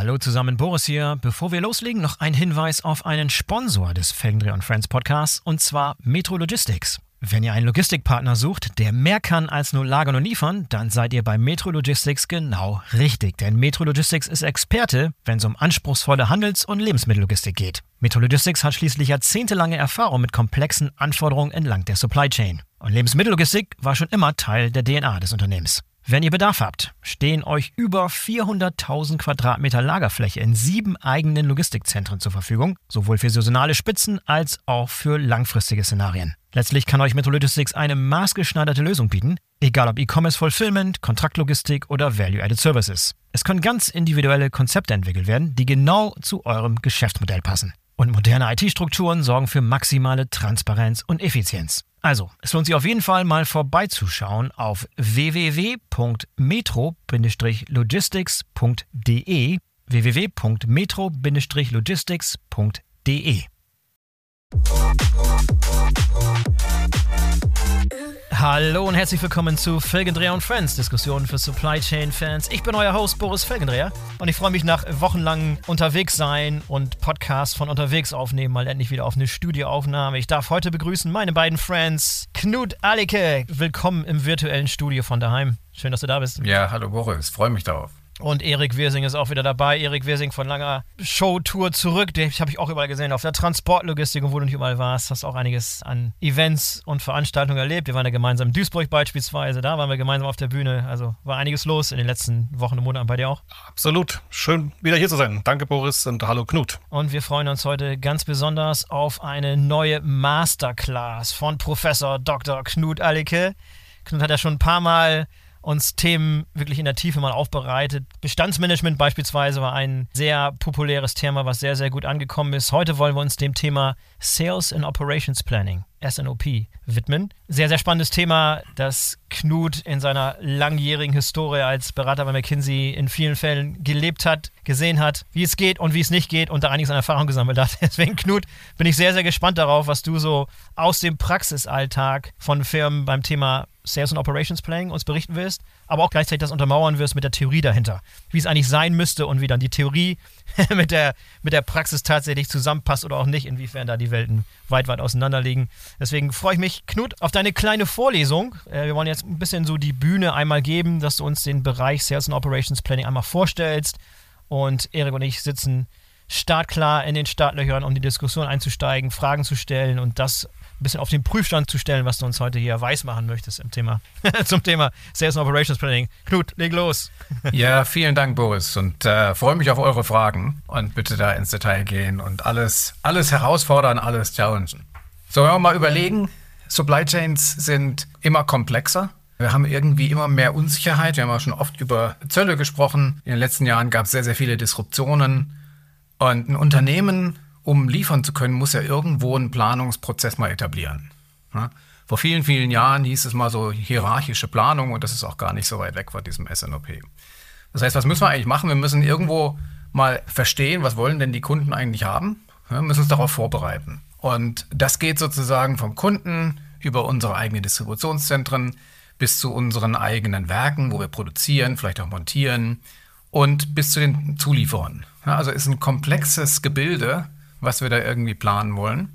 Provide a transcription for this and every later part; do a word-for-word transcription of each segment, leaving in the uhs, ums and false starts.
Hallo zusammen, Boris hier. Bevor wir loslegen, noch ein Hinweis auf einen Sponsor des Felgendreher und Friends Podcasts, und zwar Metro Logistics. Wenn ihr einen Logistikpartner sucht, der mehr kann als nur lagern und liefern, dann seid ihr bei Metro Logistics genau richtig. Denn Metro Logistics ist Experte, wenn es um anspruchsvolle Handels- und Lebensmittellogistik geht. Metro Logistics hat schließlich jahrzehntelange Erfahrung mit komplexen Anforderungen entlang der Supply Chain. Und Lebensmittellogistik war schon immer Teil der D N A des Unternehmens. Wenn ihr Bedarf habt, stehen euch über vierhunderttausend Quadratmeter Lagerfläche in sieben eigenen Logistikzentren zur Verfügung, sowohl für saisonale Spitzen als auch für langfristige Szenarien. Letztlich kann euch Metro Logistics eine maßgeschneiderte Lösung bieten, egal ob E-Commerce Fulfillment, Kontraktlogistik oder Value-Added Services. Es können ganz individuelle Konzepte entwickelt werden, die genau zu eurem Geschäftsmodell passen. Und moderne I T-Strukturen sorgen für maximale Transparenz und Effizienz. Also, es lohnt sich auf jeden Fall mal vorbeizuschauen auf w w w punkt metro logistics punkt d e w w w punkt metro logistics punkt d e. Hallo und herzlich willkommen zu Felgendreher und Friends, Diskussionen für Supply Chain Fans. Ich bin euer Host Boris Felgendreher und ich freue mich nach wochenlang unterwegs sein und Podcasts von unterwegs aufnehmen, mal endlich wieder auf eine Studioaufnahme. Ich darf heute begrüßen meine beiden Friends, Knut Alicke. Willkommen im virtuellen Studio von daheim. Schön, dass du da bist. Ja, hallo Boris, freue mich darauf. Und Erik Wirsing ist auch wieder dabei. Erik Wirsing von langer Showtour zurück. Den habe ich auch überall gesehen, auf der Transportlogistik, und wo du nicht überall warst. Hast auch einiges an Events und Veranstaltungen erlebt. Wir waren ja gemeinsam in Duisburg beispielsweise. Da waren wir gemeinsam auf der Bühne. Also war einiges los in den letzten Wochen und Monaten bei dir auch. Absolut. Schön, wieder hier zu sein. Danke, Boris, und hallo, Knut. Und wir freuen uns heute ganz besonders auf eine neue Masterclass von Professor Doktor Knut Alicke. Knut hat ja schon ein paar Mal uns Themen wirklich in der Tiefe mal aufbereitet. Bestandsmanagement beispielsweise war ein sehr populäres Thema, was sehr, sehr gut angekommen ist. Heute wollen wir uns dem Thema Sales and Operations Planning, S N O P, widmen. Sehr, sehr spannendes Thema, das Knut in seiner langjährigen Historie als Berater bei McKinsey in vielen Fällen gelebt hat, gesehen hat, wie es geht und wie es nicht geht, und da einiges an Erfahrung gesammelt hat. Deswegen, Knut, bin ich sehr, sehr gespannt darauf, was du so aus dem Praxisalltag von Firmen beim Thema Sales and Operations Planning uns berichten wirst, aber auch gleichzeitig das untermauern wirst mit der Theorie dahinter, wie es eigentlich sein müsste und wie dann die Theorie mit der, mit der Praxis tatsächlich zusammenpasst oder auch nicht, inwiefern da die Welten weit, weit auseinander liegen. Deswegen freue ich mich, Knut, auf deine kleine Vorlesung. Äh, wir wollen jetzt ein bisschen so die Bühne einmal geben, dass du uns den Bereich Sales and Operations Planning einmal vorstellst, und Erik und ich sitzen startklar in den Startlöchern, um die Diskussion einzusteigen, Fragen zu stellen und das ein bisschen auf den Prüfstand zu stellen, was du uns heute hier weismachen möchtest im Thema, zum Thema Sales and Operations Planning. Knut, leg los. Ja, vielen Dank, Boris, und äh, freue mich auf eure Fragen und bitte da ins Detail gehen und alles, alles herausfordern, alles challengen. So, wenn wir mal überlegen, Supply Chains sind immer komplexer. Wir haben irgendwie immer mehr Unsicherheit. Wir haben auch schon oft über Zölle gesprochen. In den letzten Jahren gab es sehr, sehr viele Disruptionen. Und ein Unternehmen, um liefern zu können, muss ja irgendwo einen Planungsprozess mal etablieren. Ja? Vor vielen, vielen Jahren hieß es mal so hierarchische Planung, und das ist auch gar nicht so weit weg von diesem S N O P. Das heißt, was müssen wir eigentlich machen? Wir müssen irgendwo mal verstehen, was wollen denn die Kunden eigentlich haben? Ja, wir müssen uns darauf vorbereiten. Und das geht sozusagen vom Kunden über unsere eigenen Distributionszentren bis zu unseren eigenen Werken, wo wir produzieren, vielleicht auch montieren, und bis zu den Zulieferern. Ja, also ist ein komplexes Gebilde, was wir da irgendwie planen wollen,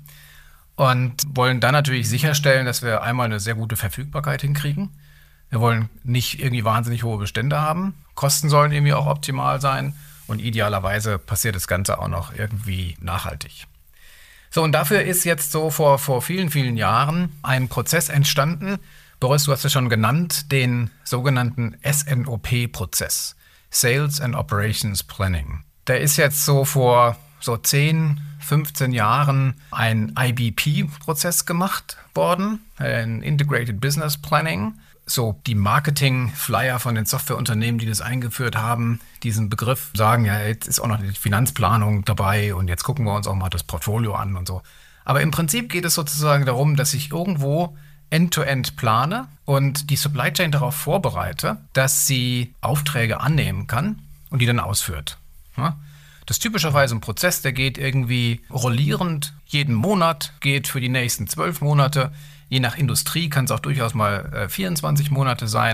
und wollen dann natürlich sicherstellen, dass wir einmal eine sehr gute Verfügbarkeit hinkriegen. Wir wollen nicht irgendwie wahnsinnig hohe Bestände haben. Kosten sollen irgendwie auch optimal sein, und idealerweise passiert das Ganze auch noch irgendwie nachhaltig. So, und dafür ist jetzt so vor, vor vielen, vielen Jahren ein Prozess entstanden. Boris, du hast es schon genannt, den sogenannten S N O P-Prozess. Sales and Operations Planning. Der ist jetzt so vor so zehn, fünfzehn Jahren ein I B P-Prozess gemacht worden, ein Integrated Business Planning. So die Marketing-Flyer von den Softwareunternehmen, die das eingeführt haben, diesen Begriff sagen, ja, jetzt ist auch noch die Finanzplanung dabei und jetzt gucken wir uns auch mal das Portfolio an und so. Aber im Prinzip geht es sozusagen darum, dass ich irgendwo End-to-End plane und die Supply Chain darauf vorbereite, dass sie Aufträge annehmen kann und die dann ausführt. Ja? Das ist typischerweise ein Prozess, der geht irgendwie rollierend jeden Monat, geht für die nächsten zwölf Monate. Je nach Industrie kann es auch durchaus mal äh, vierundzwanzig Monate sein.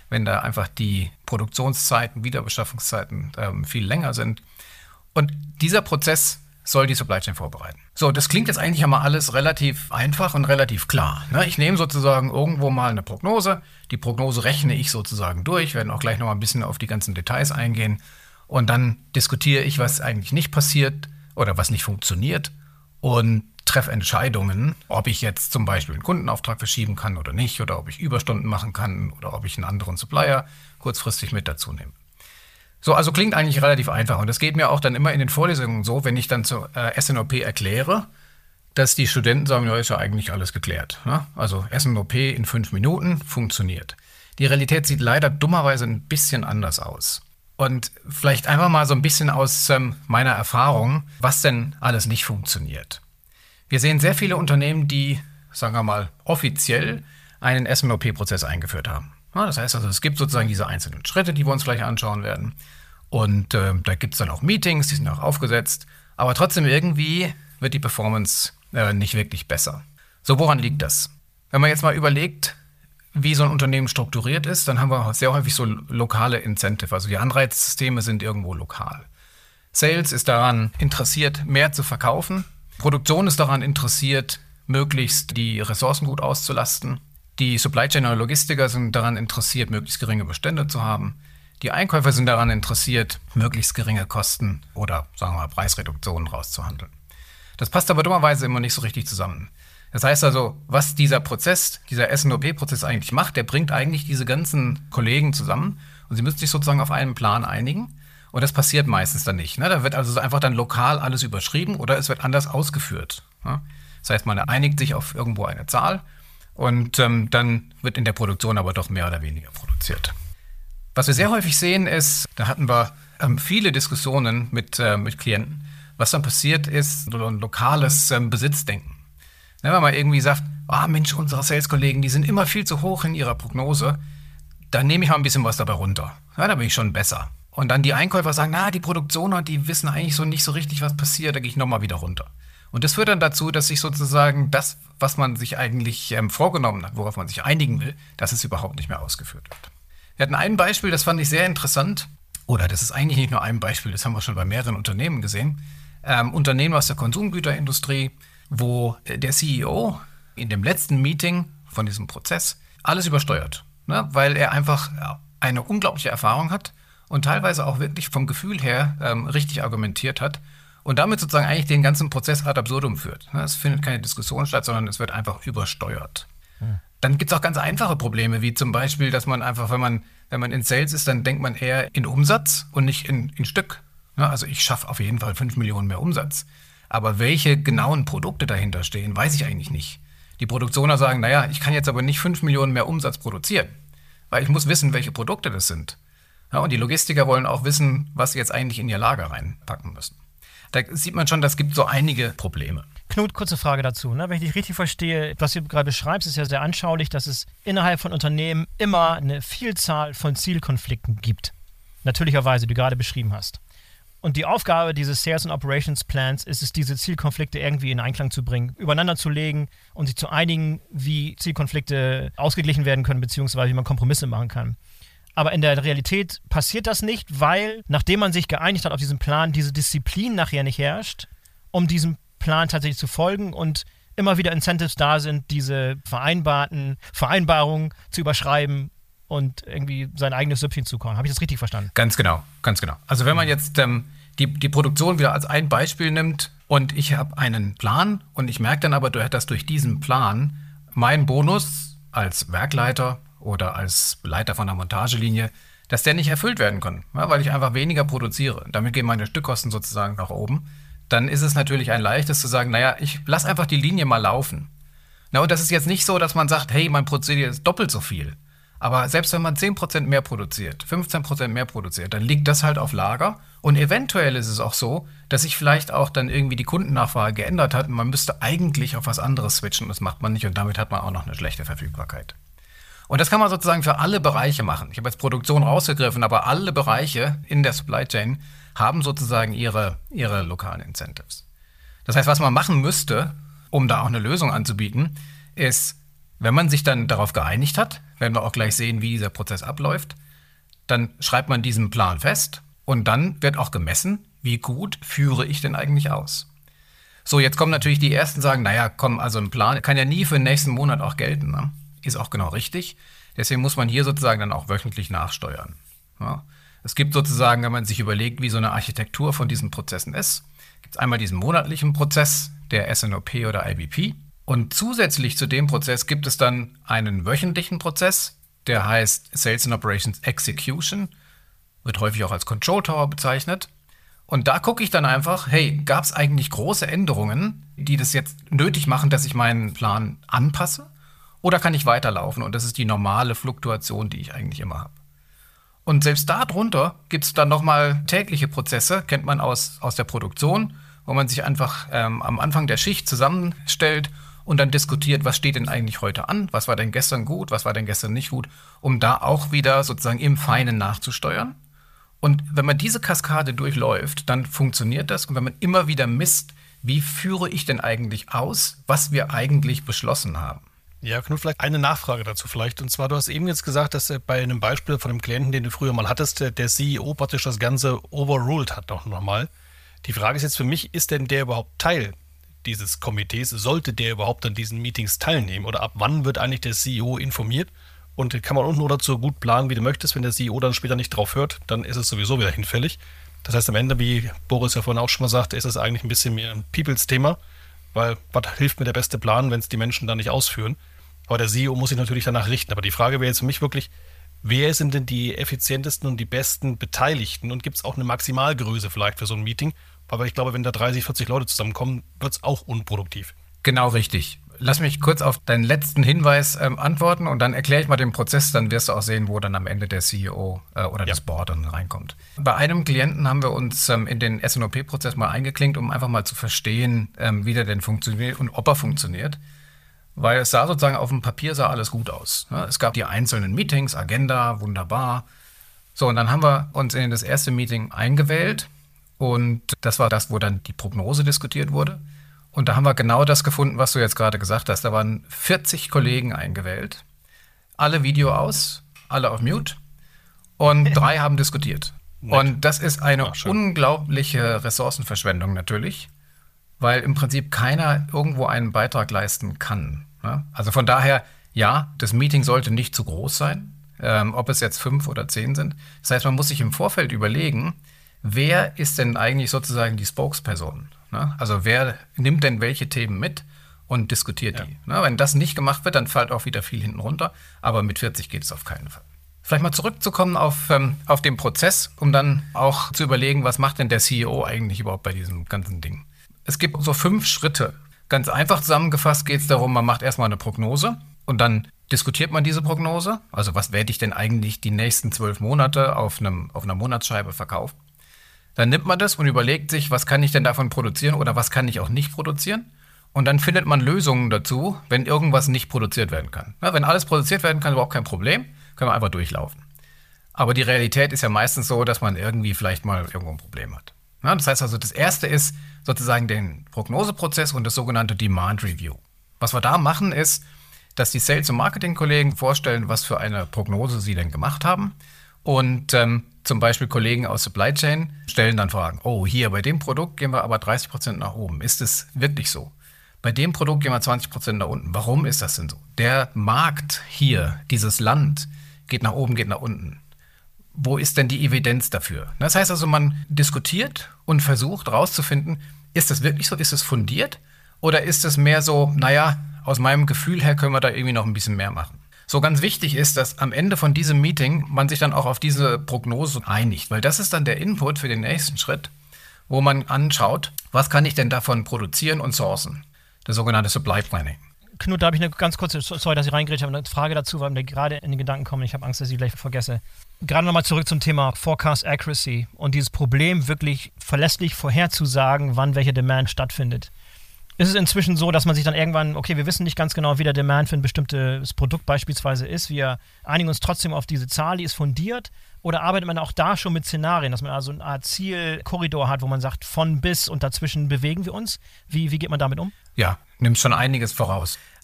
wenn da einfach die Produktionszeiten, Wiederbeschaffungszeiten ähm, viel länger sind. Und dieser Prozess soll die Supply Chain vorbereiten. So, das klingt jetzt eigentlich einmal alles relativ einfach und relativ klar. Ne? Ich nehme sozusagen irgendwo mal eine Prognose. Die Prognose rechne ich sozusagen durch. Wir werden auch gleich noch mal ein bisschen auf die ganzen Details eingehen. Und dann diskutiere ich, was eigentlich nicht passiert oder was nicht funktioniert und treffe Entscheidungen, ob ich jetzt zum Beispiel einen Kundenauftrag verschieben kann oder nicht, oder ob ich Überstunden machen kann oder ob ich einen anderen Supplier kurzfristig mit dazu nehme. So, also klingt eigentlich relativ einfach. Und das geht mir auch dann immer in den Vorlesungen so, wenn ich dann zu äh, S N O P erkläre, dass die Studenten sagen, ja, ist ja eigentlich alles geklärt. Ne? Also S N O P in fünf Minuten funktioniert. Die Realität sieht leider dummerweise ein bisschen anders aus. Und vielleicht einfach mal so ein bisschen aus ähm, meiner Erfahrung, was denn alles nicht funktioniert. Wir sehen sehr viele Unternehmen, die, sagen wir mal, offiziell einen S N O P-Prozess eingeführt haben. Ja, das heißt also, es gibt sozusagen diese einzelnen Schritte, die wir uns gleich anschauen werden. Und äh, da gibt es dann auch Meetings, die sind auch aufgesetzt. Aber trotzdem irgendwie wird die Performance äh, nicht wirklich besser. So, woran liegt das? Wenn man jetzt mal überlegt, wie so ein Unternehmen strukturiert ist, dann haben wir sehr häufig so lokale Incentive. Also die Anreizsysteme sind irgendwo lokal. Sales ist daran interessiert, mehr zu verkaufen. Produktion ist daran interessiert, möglichst die Ressourcen gut auszulasten. Die Supply Chain oder Logistiker sind daran interessiert, möglichst geringe Bestände zu haben. Die Einkäufer sind daran interessiert, möglichst geringe Kosten oder, sagen wir mal, Preisreduktionen rauszuhandeln. Das passt aber dummerweise immer nicht so richtig zusammen. Das heißt also, was dieser Prozess, dieser S N O P-Prozess eigentlich macht, der bringt eigentlich diese ganzen Kollegen zusammen und sie müssen sich sozusagen auf einen Plan einigen. Und das passiert meistens dann nicht. Ne? Da wird also einfach dann lokal alles überschrieben oder es wird anders ausgeführt. Ne? Das heißt, man einigt sich auf irgendwo eine Zahl und ähm, dann wird in der Produktion aber doch mehr oder weniger produziert. Was wir sehr häufig sehen ist, da hatten wir ähm, viele Diskussionen mit, äh, mit Klienten, was dann passiert ist, so ein lokales ähm, Besitzdenken. Ne, wenn man irgendwie sagt, ah Mensch, unsere Sales-Kollegen, die sind immer viel zu hoch in ihrer Prognose, dann nehme ich mal ein bisschen was dabei runter. Ja, da bin ich schon besser. Und dann die Einkäufer sagen, na, die Produktioner, die wissen eigentlich so nicht so richtig, was passiert, da gehe ich nochmal wieder runter. Und das führt dann dazu, dass sich sozusagen das, was man sich eigentlich ähm, vorgenommen hat, worauf man sich einigen will, dass es überhaupt nicht mehr ausgeführt wird. Wir hatten ein Beispiel, das fand ich sehr interessant. Oder das ist eigentlich nicht nur ein Beispiel, das haben wir schon bei mehreren Unternehmen gesehen. Ähm, Unternehmen aus der Konsumgüterindustrie, wo der C E O in dem letzten Meeting von diesem Prozess alles übersteuert. Ne? Weil er einfach eine unglaubliche Erfahrung hat und teilweise auch wirklich vom Gefühl her ähm, richtig argumentiert hat und damit sozusagen eigentlich den ganzen Prozess ad absurdum führt. Ne? Es findet keine Diskussion statt, sondern es wird einfach übersteuert. Hm. Dann gibt es auch ganz einfache Probleme, wie zum Beispiel, dass man einfach, wenn man, wenn man in Sales ist, dann denkt man eher in Umsatz und nicht in, in Stück. Ja, also ich schaffe auf jeden Fall fünf Millionen mehr Umsatz. Aber welche genauen Produkte dahinter stehen, weiß ich eigentlich nicht. Die Produktioner sagen, naja, ich kann jetzt aber nicht fünf Millionen mehr Umsatz produzieren, weil ich muss wissen, welche Produkte das sind. Ja, und die Logistiker wollen auch wissen, was sie jetzt eigentlich in ihr Lager reinpacken müssen. Da sieht man schon, das gibt so einige Probleme. Knut, kurze Frage dazu. Ne? Wenn ich dich richtig verstehe, was du gerade beschreibst, ist ja sehr anschaulich, dass es innerhalb von Unternehmen immer eine Vielzahl von Zielkonflikten gibt. Natürlicherweise, die du gerade beschrieben hast. Und die Aufgabe dieses Sales and Operations Plans ist es, diese Zielkonflikte irgendwie in Einklang zu bringen, übereinander zu legen und sich zu einigen, wie Zielkonflikte ausgeglichen werden können, beziehungsweise wie man Kompromisse machen kann. Aber in der Realität passiert das nicht, weil, nachdem man sich geeinigt hat auf diesen Plan, diese Disziplin nachher nicht herrscht, um diesem Plan tatsächlich zu folgen und immer wieder Incentives da sind, diese vereinbarten Vereinbarungen zu überschreiben und irgendwie sein eigenes Süppchen zu kochen. Habe ich das richtig verstanden? Ganz genau, ganz genau. Also wenn man jetzt ähm, die, die Produktion wieder als ein Beispiel nimmt und ich habe einen Plan und ich merke dann aber, dass durch diesen Plan mein Bonus als Werkleiter oder als Leiter von der Montagelinie, dass der nicht erfüllt werden kann, ja, weil ich einfach weniger produziere. Damit gehen meine Stückkosten sozusagen nach oben. Dann ist es natürlich ein leichtes zu sagen, naja, ich lasse einfach die Linie mal laufen. Na, und das ist jetzt nicht so, dass man sagt, hey, mein Prozedere ist doppelt so viel. Aber selbst wenn man zehn Prozent mehr produziert, fünfzehn Prozent mehr produziert, dann liegt das halt auf Lager. Und eventuell ist es auch so, dass sich vielleicht auch dann irgendwie die Kundennachfrage geändert hat und man müsste eigentlich auf was anderes switchen und das macht man nicht und damit hat man auch noch eine schlechte Verfügbarkeit. Und das kann man sozusagen für alle Bereiche machen. Ich habe jetzt Produktion rausgegriffen, aber alle Bereiche in der Supply Chain haben sozusagen ihre, ihre lokalen Incentives. Das heißt, was man machen müsste, um da auch eine Lösung anzubieten, ist Wenn man sich dann darauf geeinigt hat, werden wir auch gleich sehen, wie dieser Prozess abläuft, dann schreibt man diesen Plan fest und dann wird auch gemessen, wie gut führe ich denn eigentlich aus. So, jetzt kommen natürlich die Ersten, sagen, naja, komm, also ein Plan kann ja nie für den nächsten Monat auch gelten. Ne? Ist auch genau richtig. Deswegen muss man hier sozusagen dann auch wöchentlich nachsteuern. Ja? Es gibt sozusagen, wenn man sich überlegt, wie so eine Architektur von diesen Prozessen ist, gibt es einmal diesen monatlichen Prozess, der S N O P oder I B P. Und zusätzlich zu dem Prozess gibt es dann einen wöchentlichen Prozess, der heißt Sales and Operations Execution, wird häufig auch als Control Tower bezeichnet. Und da gucke ich dann einfach, hey, gab es eigentlich große Änderungen, die das jetzt nötig machen, dass ich meinen Plan anpasse? Oder kann ich weiterlaufen? Und das ist die normale Fluktuation, die ich eigentlich immer habe. Und selbst darunter gibt es dann nochmal tägliche Prozesse, kennt man aus, aus der Produktion, wo man sich einfach ähm, am Anfang der Schicht zusammenstellt und dann diskutiert, was steht denn eigentlich heute an, was war denn gestern gut, was war denn gestern nicht gut, um da auch wieder sozusagen im Feinen nachzusteuern. Und wenn man diese Kaskade durchläuft, dann funktioniert das. Und wenn man immer wieder misst, wie führe ich denn eigentlich aus, was wir eigentlich beschlossen haben. Ja, Knut, vielleicht eine Nachfrage dazu vielleicht. Und zwar, du hast eben jetzt gesagt, dass bei einem Beispiel von einem Klienten, den du früher mal hattest, der C E O praktisch das Ganze overruled hat noch nochmal. Die Frage ist jetzt für mich, ist denn der überhaupt Teil dieses Komitees? Sollte der überhaupt an diesen Meetings teilnehmen? Oder ab wann wird eigentlich der C E O informiert? Und kann man unten oder so gut planen, wie du möchtest. Wenn der C E O dann später nicht drauf hört, dann ist es sowieso wieder hinfällig. Das heißt, am Ende, wie Boris ja vorhin auch schon mal sagte, ist es eigentlich ein bisschen mehr ein Peoples-Thema. Weil was hilft mir der beste Plan, wenn es die Menschen dann nicht ausführen? Aber der C E O muss sich natürlich danach richten. Aber die Frage wäre jetzt für mich wirklich, wer sind denn die effizientesten und die besten Beteiligten? Und gibt es auch eine Maximalgröße vielleicht für so ein Meeting? Aber ich glaube, wenn da dreißig, vierzig Leute zusammenkommen, wird es auch unproduktiv. Genau richtig. Lass mich kurz auf deinen letzten Hinweis ähm, antworten und dann erkläre ich mal den Prozess, dann wirst du auch sehen, wo dann am Ende der C E O äh, oder ja. das Board dann reinkommt. Bei einem Klienten haben wir uns ähm, in den S N O P-Prozess mal eingeklinkt, um einfach mal zu verstehen, ähm, wie der denn funktioniert und ob er funktioniert. Weil es sah sozusagen auf dem Papier sah alles gut aus. Ja, es gab die einzelnen Meetings, Agenda, wunderbar. So, und dann haben wir uns in das erste Meeting eingewählt und das war das, wo dann die Prognose diskutiert wurde. Und da haben wir genau das gefunden, was du jetzt gerade gesagt hast. Da waren vierzig Kollegen eingewählt, alle Video aus, alle auf Mute und drei haben diskutiert. Und das ist eine Ach, unglaubliche Ressourcenverschwendung natürlich, weil im Prinzip keiner irgendwo einen Beitrag leisten kann. Ne? Also von daher, ja, das Meeting sollte nicht zu groß sein, ähm, ob es jetzt fünf oder zehn sind. Das heißt, man muss sich im Vorfeld überlegen, wer ist denn eigentlich sozusagen die Spokesperson? Ne? Also wer nimmt denn welche Themen mit und diskutiert ja. die? Ne? Wenn das nicht gemacht wird, dann fällt auch wieder viel hinten runter. Aber mit vierzig geht es auf keinen Fall. Vielleicht mal zurückzukommen auf, ähm, auf den Prozess, um dann auch zu überlegen, was macht denn der C E O eigentlich überhaupt bei diesem ganzen Ding? Es gibt so fünf Schritte. Ganz einfach zusammengefasst geht es darum, man macht erstmal eine Prognose und dann diskutiert man diese Prognose. Also was werde ich denn eigentlich die nächsten zwölf Monate auf, einem, auf einer Monatsscheibe verkaufen? Dann nimmt man das und überlegt sich, was kann ich denn davon produzieren oder was kann ich auch nicht produzieren? Und dann findet man Lösungen dazu, wenn irgendwas nicht produziert werden kann. Ja, wenn alles produziert werden kann, überhaupt kein Problem, können wir einfach durchlaufen. Aber die Realität ist ja meistens so, dass man irgendwie vielleicht mal irgendwo ein Problem hat. Ja, das heißt also, das erste ist sozusagen den Prognoseprozess und das sogenannte Demand Review. Was wir da machen ist, dass die Sales- und Marketing-Kollegen vorstellen, was für eine Prognose sie denn gemacht haben. Und ähm, zum Beispiel Kollegen aus Supply Chain stellen dann Fragen. Oh, hier bei dem Produkt gehen wir aber dreißig Prozent nach oben. Ist es wirklich so? Bei dem Produkt gehen wir zwanzig Prozent nach unten. Warum ist das denn so? Der Markt hier, dieses Land, geht nach oben, geht nach unten. Wo ist denn die Evidenz dafür? Das heißt also, man diskutiert und versucht herauszufinden, ist das wirklich so? Ist es fundiert? Oder ist es mehr so, naja, aus meinem Gefühl her können wir da irgendwie noch ein bisschen mehr machen? So, ganz wichtig ist, dass am Ende von diesem Meeting man sich dann auch auf diese Prognose einigt, weil das ist dann der Input für den nächsten Schritt, wo man anschaut, was kann ich denn davon produzieren und sourcen? Das sogenannte Supply Planning. Knut, da habe ich eine ganz kurze, sorry, dass ich reingrätsche, aber eine Frage dazu, weil mir gerade in den Gedanken kommen, ich habe Angst, dass ich gleich vergesse. Gerade nochmal zurück zum Thema Forecast Accuracy und dieses Problem, wirklich verlässlich vorherzusagen, wann welcher Demand stattfindet. Ist es inzwischen so, dass man sich dann irgendwann, okay, wir wissen nicht ganz genau, wie der Demand für ein bestimmtes Produkt beispielsweise ist, wir einigen uns trotzdem auf diese Zahl, die ist fundiert, oder arbeitet man auch da schon mit Szenarien, dass man also eine Art Zielkorridor hat, wo man sagt, von bis und dazwischen bewegen wir uns? Wie, wie geht man damit um? Ja, nimmt schon einiges voraus.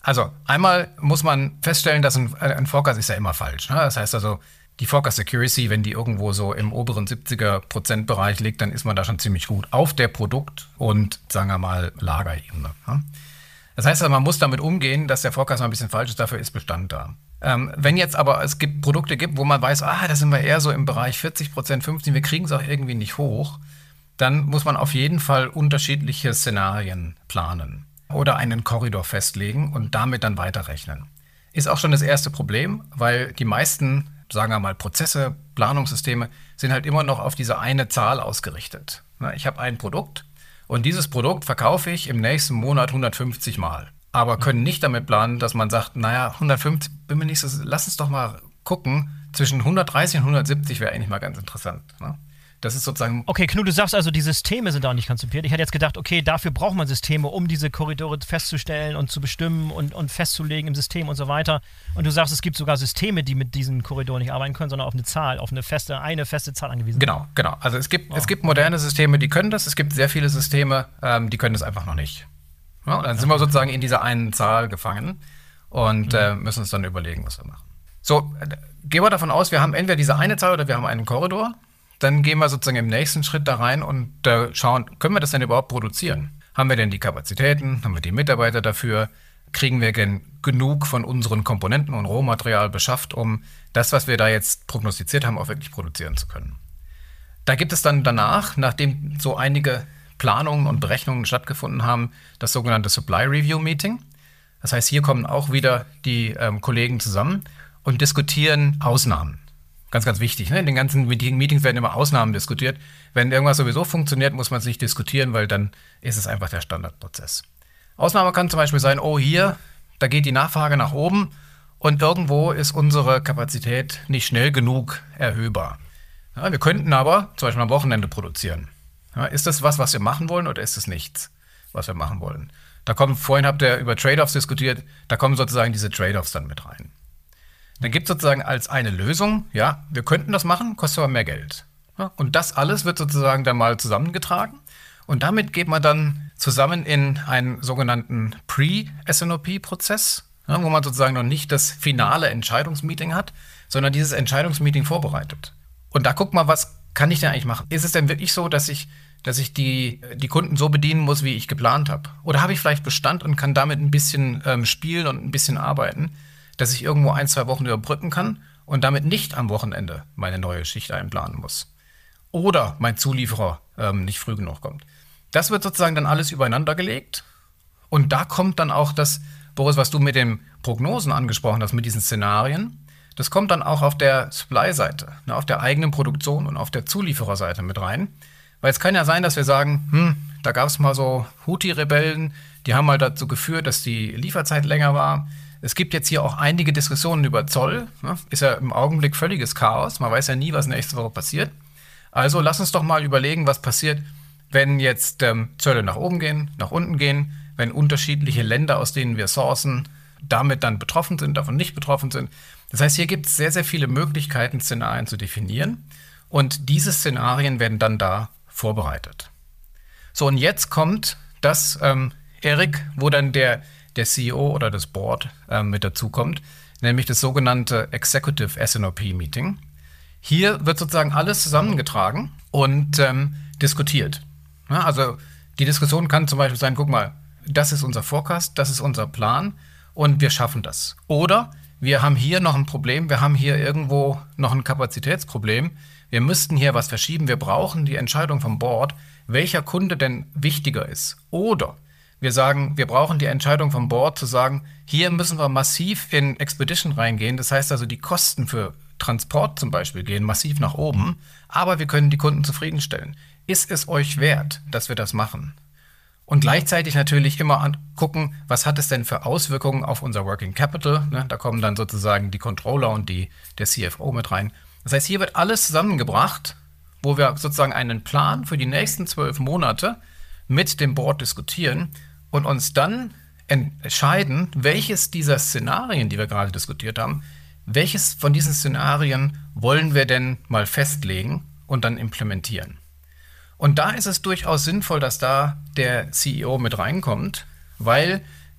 Also einmal muss man feststellen, dass ein, ein Forecast ist ja immer falsch. Ne? Das heißt also, die Forecast Accuracy, wenn die irgendwo so im oberen siebziger Prozent Bereich liegt, dann ist man da schon ziemlich gut auf der Produkt- und, sagen wir mal, Lagerebene. Ne? Das heißt also, man muss damit umgehen, dass der Forecast mal ein bisschen falsch ist, dafür ist Bestand da. Ähm, wenn jetzt aber es gibt Produkte gibt, wo man weiß, ah, da sind wir eher so im Bereich vierzig Prozent, fünfzig, wir kriegen es auch irgendwie nicht hoch, dann muss man auf jeden Fall unterschiedliche Szenarien planen oder einen Korridor festlegen und damit dann weiterrechnen. Ist auch schon das erste Problem, weil die meisten, sagen wir mal, Prozesse, Planungssysteme sind halt immer noch auf diese eine Zahl ausgerichtet. Ich habe ein Produkt und dieses Produkt verkaufe ich im nächsten Monat hundertfünfzig Mal. Aber können nicht damit planen, dass man sagt, naja, hundertfünfzig, bin mir nicht so, lass uns doch mal gucken, zwischen hundertdreißig und hundertsiebzig wäre eigentlich mal ganz interessant. Ne? Das ist sozusagen. Okay, Knut, du sagst also, die Systeme sind auch nicht konzipiert. Ich hätte jetzt gedacht, okay, dafür braucht man Systeme, um diese Korridore festzustellen und zu bestimmen und, und festzulegen im System und so weiter. Und du sagst, es gibt sogar Systeme, die mit diesen Korridoren nicht arbeiten können, sondern auf eine Zahl, auf eine feste, eine feste Zahl angewiesen sind. Genau, genau. Also es gibt, oh. es gibt moderne Systeme, die können das. Es gibt sehr viele Systeme, ähm, die können das einfach noch nicht. Ja, und dann sind wir sozusagen in dieser einen Zahl gefangen und mhm. äh, müssen uns dann überlegen, was wir machen. So, äh, gehen wir davon aus, wir haben entweder diese eine Zahl oder wir haben einen Korridor. Dann gehen wir sozusagen im nächsten Schritt da rein und äh, schauen, können wir das denn überhaupt produzieren? Haben wir denn die Kapazitäten? Haben wir die Mitarbeiter dafür? Kriegen wir denn genug von unseren Komponenten und Rohmaterial beschafft, um das, was wir da jetzt prognostiziert haben, auch wirklich produzieren zu können? Da gibt es dann danach, nachdem so einige Planungen und Berechnungen stattgefunden haben, das sogenannte Supply Review Meeting. Das heißt, hier kommen auch wieder die ähm, Kollegen zusammen und diskutieren Ausnahmen. Ganz, ganz wichtig. Ne? In den ganzen Meetings werden immer Ausnahmen diskutiert. Wenn irgendwas sowieso funktioniert, muss man es nicht diskutieren, weil dann ist es einfach der Standardprozess. Ausnahme kann zum Beispiel sein, oh hier, da geht die Nachfrage nach oben und irgendwo ist unsere Kapazität nicht schnell genug erhöhbar. Ja, wir könnten aber zum Beispiel am Wochenende produzieren. Ja, ist das was, was wir machen wollen oder ist es nichts, was wir machen wollen? Da kommen, vorhin habt ihr über Trade-offs diskutiert, da kommen sozusagen diese Trade-offs dann mit rein. Dann gibt es sozusagen als eine Lösung, ja, wir könnten das machen, kostet aber mehr Geld. Ja, und das alles wird sozusagen dann mal zusammengetragen. Und damit geht man dann zusammen in einen sogenannten Pre-S N O P-Prozess, ja, wo man sozusagen noch nicht das finale Entscheidungsmeeting hat, sondern dieses Entscheidungsmeeting vorbereitet. Und da guckt man, was kann ich denn eigentlich machen? Ist es denn wirklich so, dass ich, dass ich die, die Kunden so bedienen muss, wie ich geplant habe? Oder habe ich vielleicht Bestand und kann damit ein bisschen ähm, spielen und ein bisschen arbeiten, dass ich irgendwo ein, zwei Wochen überbrücken kann und damit nicht am Wochenende meine neue Schicht einplanen muss. Oder mein Zulieferer ähm, nicht früh genug kommt. Das wird sozusagen dann alles übereinander gelegt. Und da kommt dann auch das, Boris, was du mit den Prognosen angesprochen hast, mit diesen Szenarien, das kommt dann auch auf der Supply-Seite, ne, auf der eigenen Produktion und auf der Zuliefererseite mit rein. Weil es kann ja sein, dass wir sagen, hm, da gab es mal so Houthi-Rebellen, die haben mal dazu geführt, dass die Lieferzeit länger war. Es gibt jetzt hier auch einige Diskussionen über Zoll. Ne? Ist ja im Augenblick völliges Chaos. Man weiß ja nie, was nächste Woche passiert. Also lass uns doch mal überlegen, was passiert, wenn jetzt ähm, Zölle nach oben gehen, nach unten gehen, wenn unterschiedliche Länder, aus denen wir sourcen, damit dann betroffen sind, davon nicht betroffen sind. Das heißt, hier gibt es sehr, sehr viele Möglichkeiten, Szenarien zu definieren. Und diese Szenarien werden dann da vorbereitet. So, und jetzt kommt das, ähm, Erik, wo dann der der C E O oder das Board äh, mit dazu kommt, nämlich das sogenannte Executive S N O P Meeting. Hier wird sozusagen alles zusammengetragen und ähm, diskutiert. Ja, also die Diskussion kann zum Beispiel sein, guck mal, das ist unser Forecast, das ist unser Plan und wir schaffen das. Oder wir haben hier noch ein Problem, wir haben hier irgendwo noch ein Kapazitätsproblem, wir müssten hier was verschieben, wir brauchen die Entscheidung vom Board, welcher Kunde denn wichtiger ist. Oder wir sagen, wir brauchen die Entscheidung vom Board zu sagen, hier müssen wir massiv in Expedition reingehen. Das heißt also, die Kosten für Transport zum Beispiel gehen massiv nach oben, aber wir können die Kunden zufriedenstellen. Ist es euch wert, dass wir das machen? Und gleichzeitig natürlich immer angucken, was hat es denn für Auswirkungen auf unser Working Capital? Ne, da kommen dann sozusagen die Controller und die, der C F O mit rein. Das heißt, hier wird alles zusammengebracht, wo wir sozusagen einen Plan für die nächsten zwölf Monate mit dem Board diskutieren und uns dann entscheiden, welches dieser Szenarien, die wir gerade diskutiert haben, welches von diesen Szenarien wollen wir denn mal festlegen und dann implementieren. Und da ist es durchaus sinnvoll, dass da der C E O mit reinkommt, weil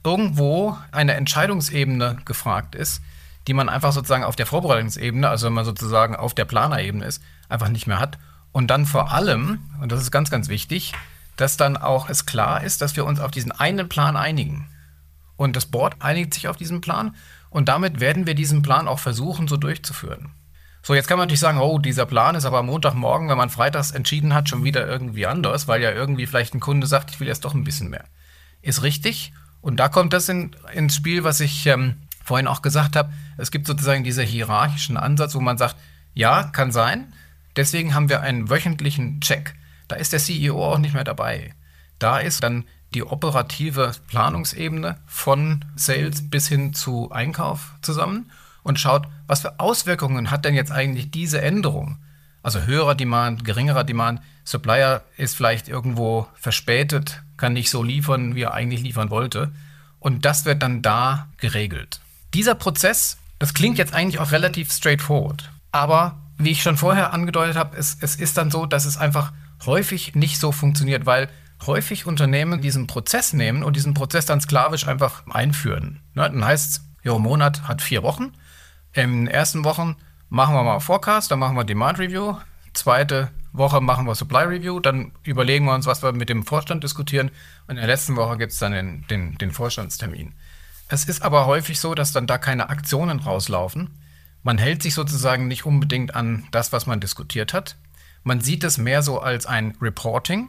irgendwo eine Entscheidungsebene gefragt ist, die man einfach sozusagen auf der Vorbereitungsebene, also wenn man sozusagen auf der Planerebene ist, einfach nicht mehr hat. Und dann vor allem, und das ist ganz, ganz wichtig, dass dann auch es klar ist, dass wir uns auf diesen einen Plan einigen. Und das Board einigt sich auf diesen Plan und damit werden wir diesen Plan auch versuchen, so durchzuführen. So, jetzt kann man natürlich sagen, oh, dieser Plan ist aber am Montagmorgen, wenn man freitags entschieden hat, schon wieder irgendwie anders, weil ja irgendwie vielleicht ein Kunde sagt, ich will jetzt doch ein bisschen mehr. Ist richtig. Und da kommt das in, ins Spiel, was ich ähm, vorhin auch gesagt habe. Es gibt sozusagen diesen hierarchischen Ansatz, wo man sagt, ja, kann sein. Deswegen haben wir einen wöchentlichen Check. Da ist der C E O auch nicht mehr dabei. Da ist dann die operative Planungsebene von Sales bis hin zu Einkauf zusammen und schaut, was für Auswirkungen hat denn jetzt eigentlich diese Änderung? Also höherer Demand, geringerer Demand, Supplier ist vielleicht irgendwo verspätet, kann nicht so liefern, wie er eigentlich liefern wollte. Und das wird dann da geregelt. Dieser Prozess, das klingt jetzt eigentlich auch relativ straightforward. Aber wie ich schon vorher angedeutet habe, es, es ist dann so, dass es einfach häufig nicht so funktioniert, weil häufig Unternehmen diesen Prozess nehmen und diesen Prozess dann sklavisch einfach einführen. Ne, dann heißt es, jo, Monat hat vier Wochen. In den ersten Wochen machen wir mal Forecast, dann machen wir Demand Review. Zweite Woche machen wir Supply Review, dann überlegen wir uns, was wir mit dem Vorstand diskutieren. Und in der letzten Woche gibt es dann den, den, den Vorstandstermin. Es ist aber häufig so, dass dann da keine Aktionen rauslaufen. Man hält sich sozusagen nicht unbedingt an das, was man diskutiert hat. Man sieht es mehr so als ein Reporting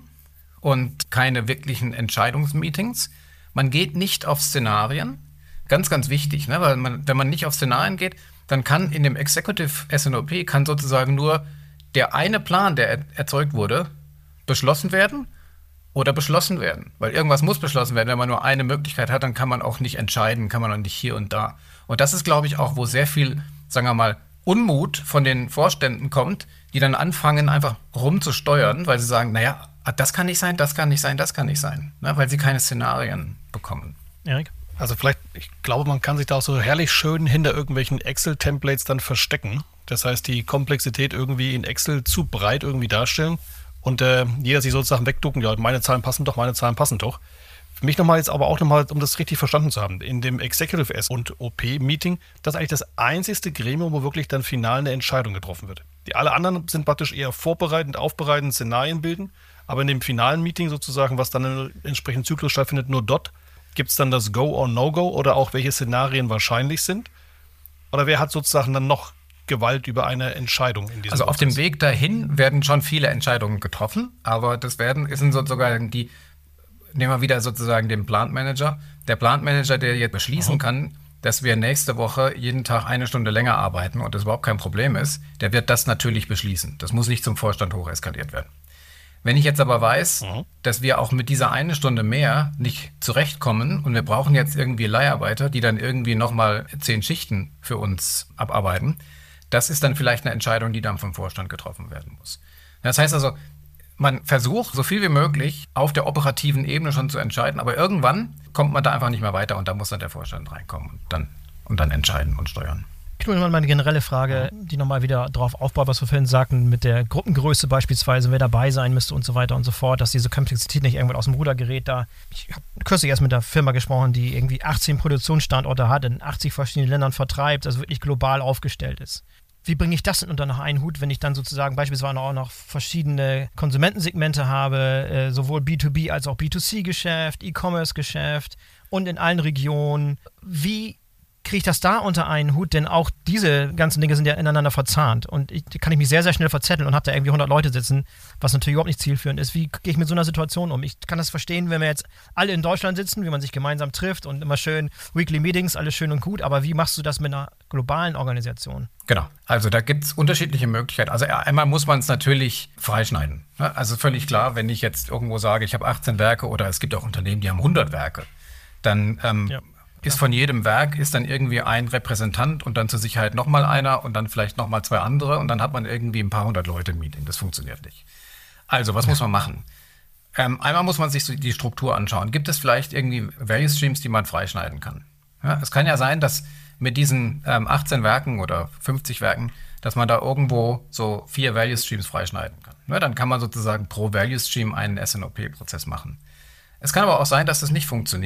und keine wirklichen Entscheidungsmeetings. Man geht nicht auf Szenarien. Ganz, ganz wichtig, ne? Weil man, wenn man nicht auf Szenarien geht, dann kann in dem Executive S N O P kann sozusagen nur der eine Plan, der er, erzeugt wurde, beschlossen werden oder beschlossen werden. Weil irgendwas muss beschlossen werden. Wenn man nur eine Möglichkeit hat, dann kann man auch nicht entscheiden, kann man auch nicht hier und da. Und das ist, glaube ich, auch, wo sehr viel, sagen wir mal, Unmut von den Vorständen kommt, die dann anfangen, einfach rumzusteuern, weil sie sagen, naja, das kann nicht sein, das kann nicht sein, das kann nicht sein. Ne? Weil sie keine Szenarien bekommen. Erik? Also vielleicht, ich glaube, man kann sich da auch so herrlich schön hinter irgendwelchen Excel-Templates dann verstecken. Das heißt, die Komplexität irgendwie in Excel zu breit irgendwie darstellen und äh, jeder sich sozusagen wegducken, ja, meine Zahlen passen doch, meine Zahlen passen doch. Für mich nochmal jetzt aber auch nochmal, um das richtig verstanden zu haben, in dem Executive S und O P-Meeting, das ist eigentlich das einzigste Gremium, wo wirklich dann final eine Entscheidung getroffen wird. Die alle anderen sind praktisch eher vorbereitend, aufbereitend, Szenarien bilden, aber in dem finalen Meeting sozusagen, was dann im entsprechenden Zyklus stattfindet, nur dort gibt es dann das Go or No-Go oder auch welche Szenarien wahrscheinlich sind? Oder wer hat sozusagen dann noch Gewalt über eine Entscheidung in diesem Also auf Prozess? dem Weg dahin werden schon viele Entscheidungen getroffen, aber das werden sind sozusagen die, nehmen wir wieder sozusagen den Plantmanager. Der Plantmanager, der jetzt beschließen mhm. kann, dass wir nächste Woche jeden Tag eine Stunde länger arbeiten und das überhaupt kein Problem ist, der wird das natürlich beschließen. Das muss nicht zum Vorstand hocheskaliert werden. Wenn ich jetzt aber weiß, mhm. dass wir auch mit dieser eine Stunde mehr nicht zurechtkommen und wir brauchen jetzt irgendwie Leiharbeiter, die dann irgendwie nochmal zehn Schichten für uns abarbeiten, das ist dann vielleicht eine Entscheidung, die dann vom Vorstand getroffen werden muss. Das heißt also, man versucht, so viel wie möglich auf der operativen Ebene schon zu entscheiden, aber irgendwann kommt man da einfach nicht mehr weiter und da muss dann der Vorstand reinkommen und dann, und dann entscheiden und steuern. Ich tue mal eine generelle Frage, die nochmal wieder darauf aufbaut, was wir vorhin sagten, mit der Gruppengröße beispielsweise, wer dabei sein müsste und so weiter und so fort, dass diese Komplexität nicht irgendwann aus dem Ruder gerät. Da, ich habe kürzlich erst mit einer Firma gesprochen, die irgendwie achtzehn Produktionsstandorte hat, in achtzig verschiedenen Ländern vertreibt, also wirklich global aufgestellt ist. Wie bringe ich das denn unter einen Hut, wenn ich dann sozusagen beispielsweise auch noch verschiedene Konsumentensegmente habe, äh, sowohl B zwei B als auch B zwei C-Geschäft, E-Commerce-Geschäft und in allen Regionen. Wie kriege ich das da unter einen Hut? Denn auch diese ganzen Dinge sind ja ineinander verzahnt. Und ich kann ich mich sehr, sehr schnell verzetteln und habe da irgendwie hundert Leute sitzen, was natürlich überhaupt nicht zielführend ist. Wie gehe ich mit so einer Situation um? Ich kann das verstehen, wenn wir jetzt alle in Deutschland sitzen, wie man sich gemeinsam trifft und immer schön Weekly Meetings, alles schön und gut. Aber wie machst du das mit einer globalen Organisation? Genau, also da gibt es unterschiedliche Möglichkeiten. Also einmal muss man es natürlich freischneiden. Also völlig klar, wenn ich jetzt irgendwo sage, ich habe achtzehn Werke oder es gibt auch Unternehmen, die haben hundert Werke, dann ähm, ja. ist von jedem Werk ist dann irgendwie ein Repräsentant und dann zur Sicherheit nochmal einer und dann vielleicht nochmal zwei andere und dann hat man irgendwie ein paar hundert Leute im Meeting. Das funktioniert nicht. Also, was muss man machen? Ähm, einmal muss man sich so die Struktur anschauen. Gibt es vielleicht irgendwie Value Streams, die man freischneiden kann? Ja, es kann ja sein, dass mit diesen ähm, achtzehn Werken oder fünfzig Werken, dass man da irgendwo so vier Value Streams freischneiden kann. Ja, dann kann man sozusagen pro Value Stream einen S N O P-Prozess machen. Es kann aber auch sein, dass das nicht funktioniert.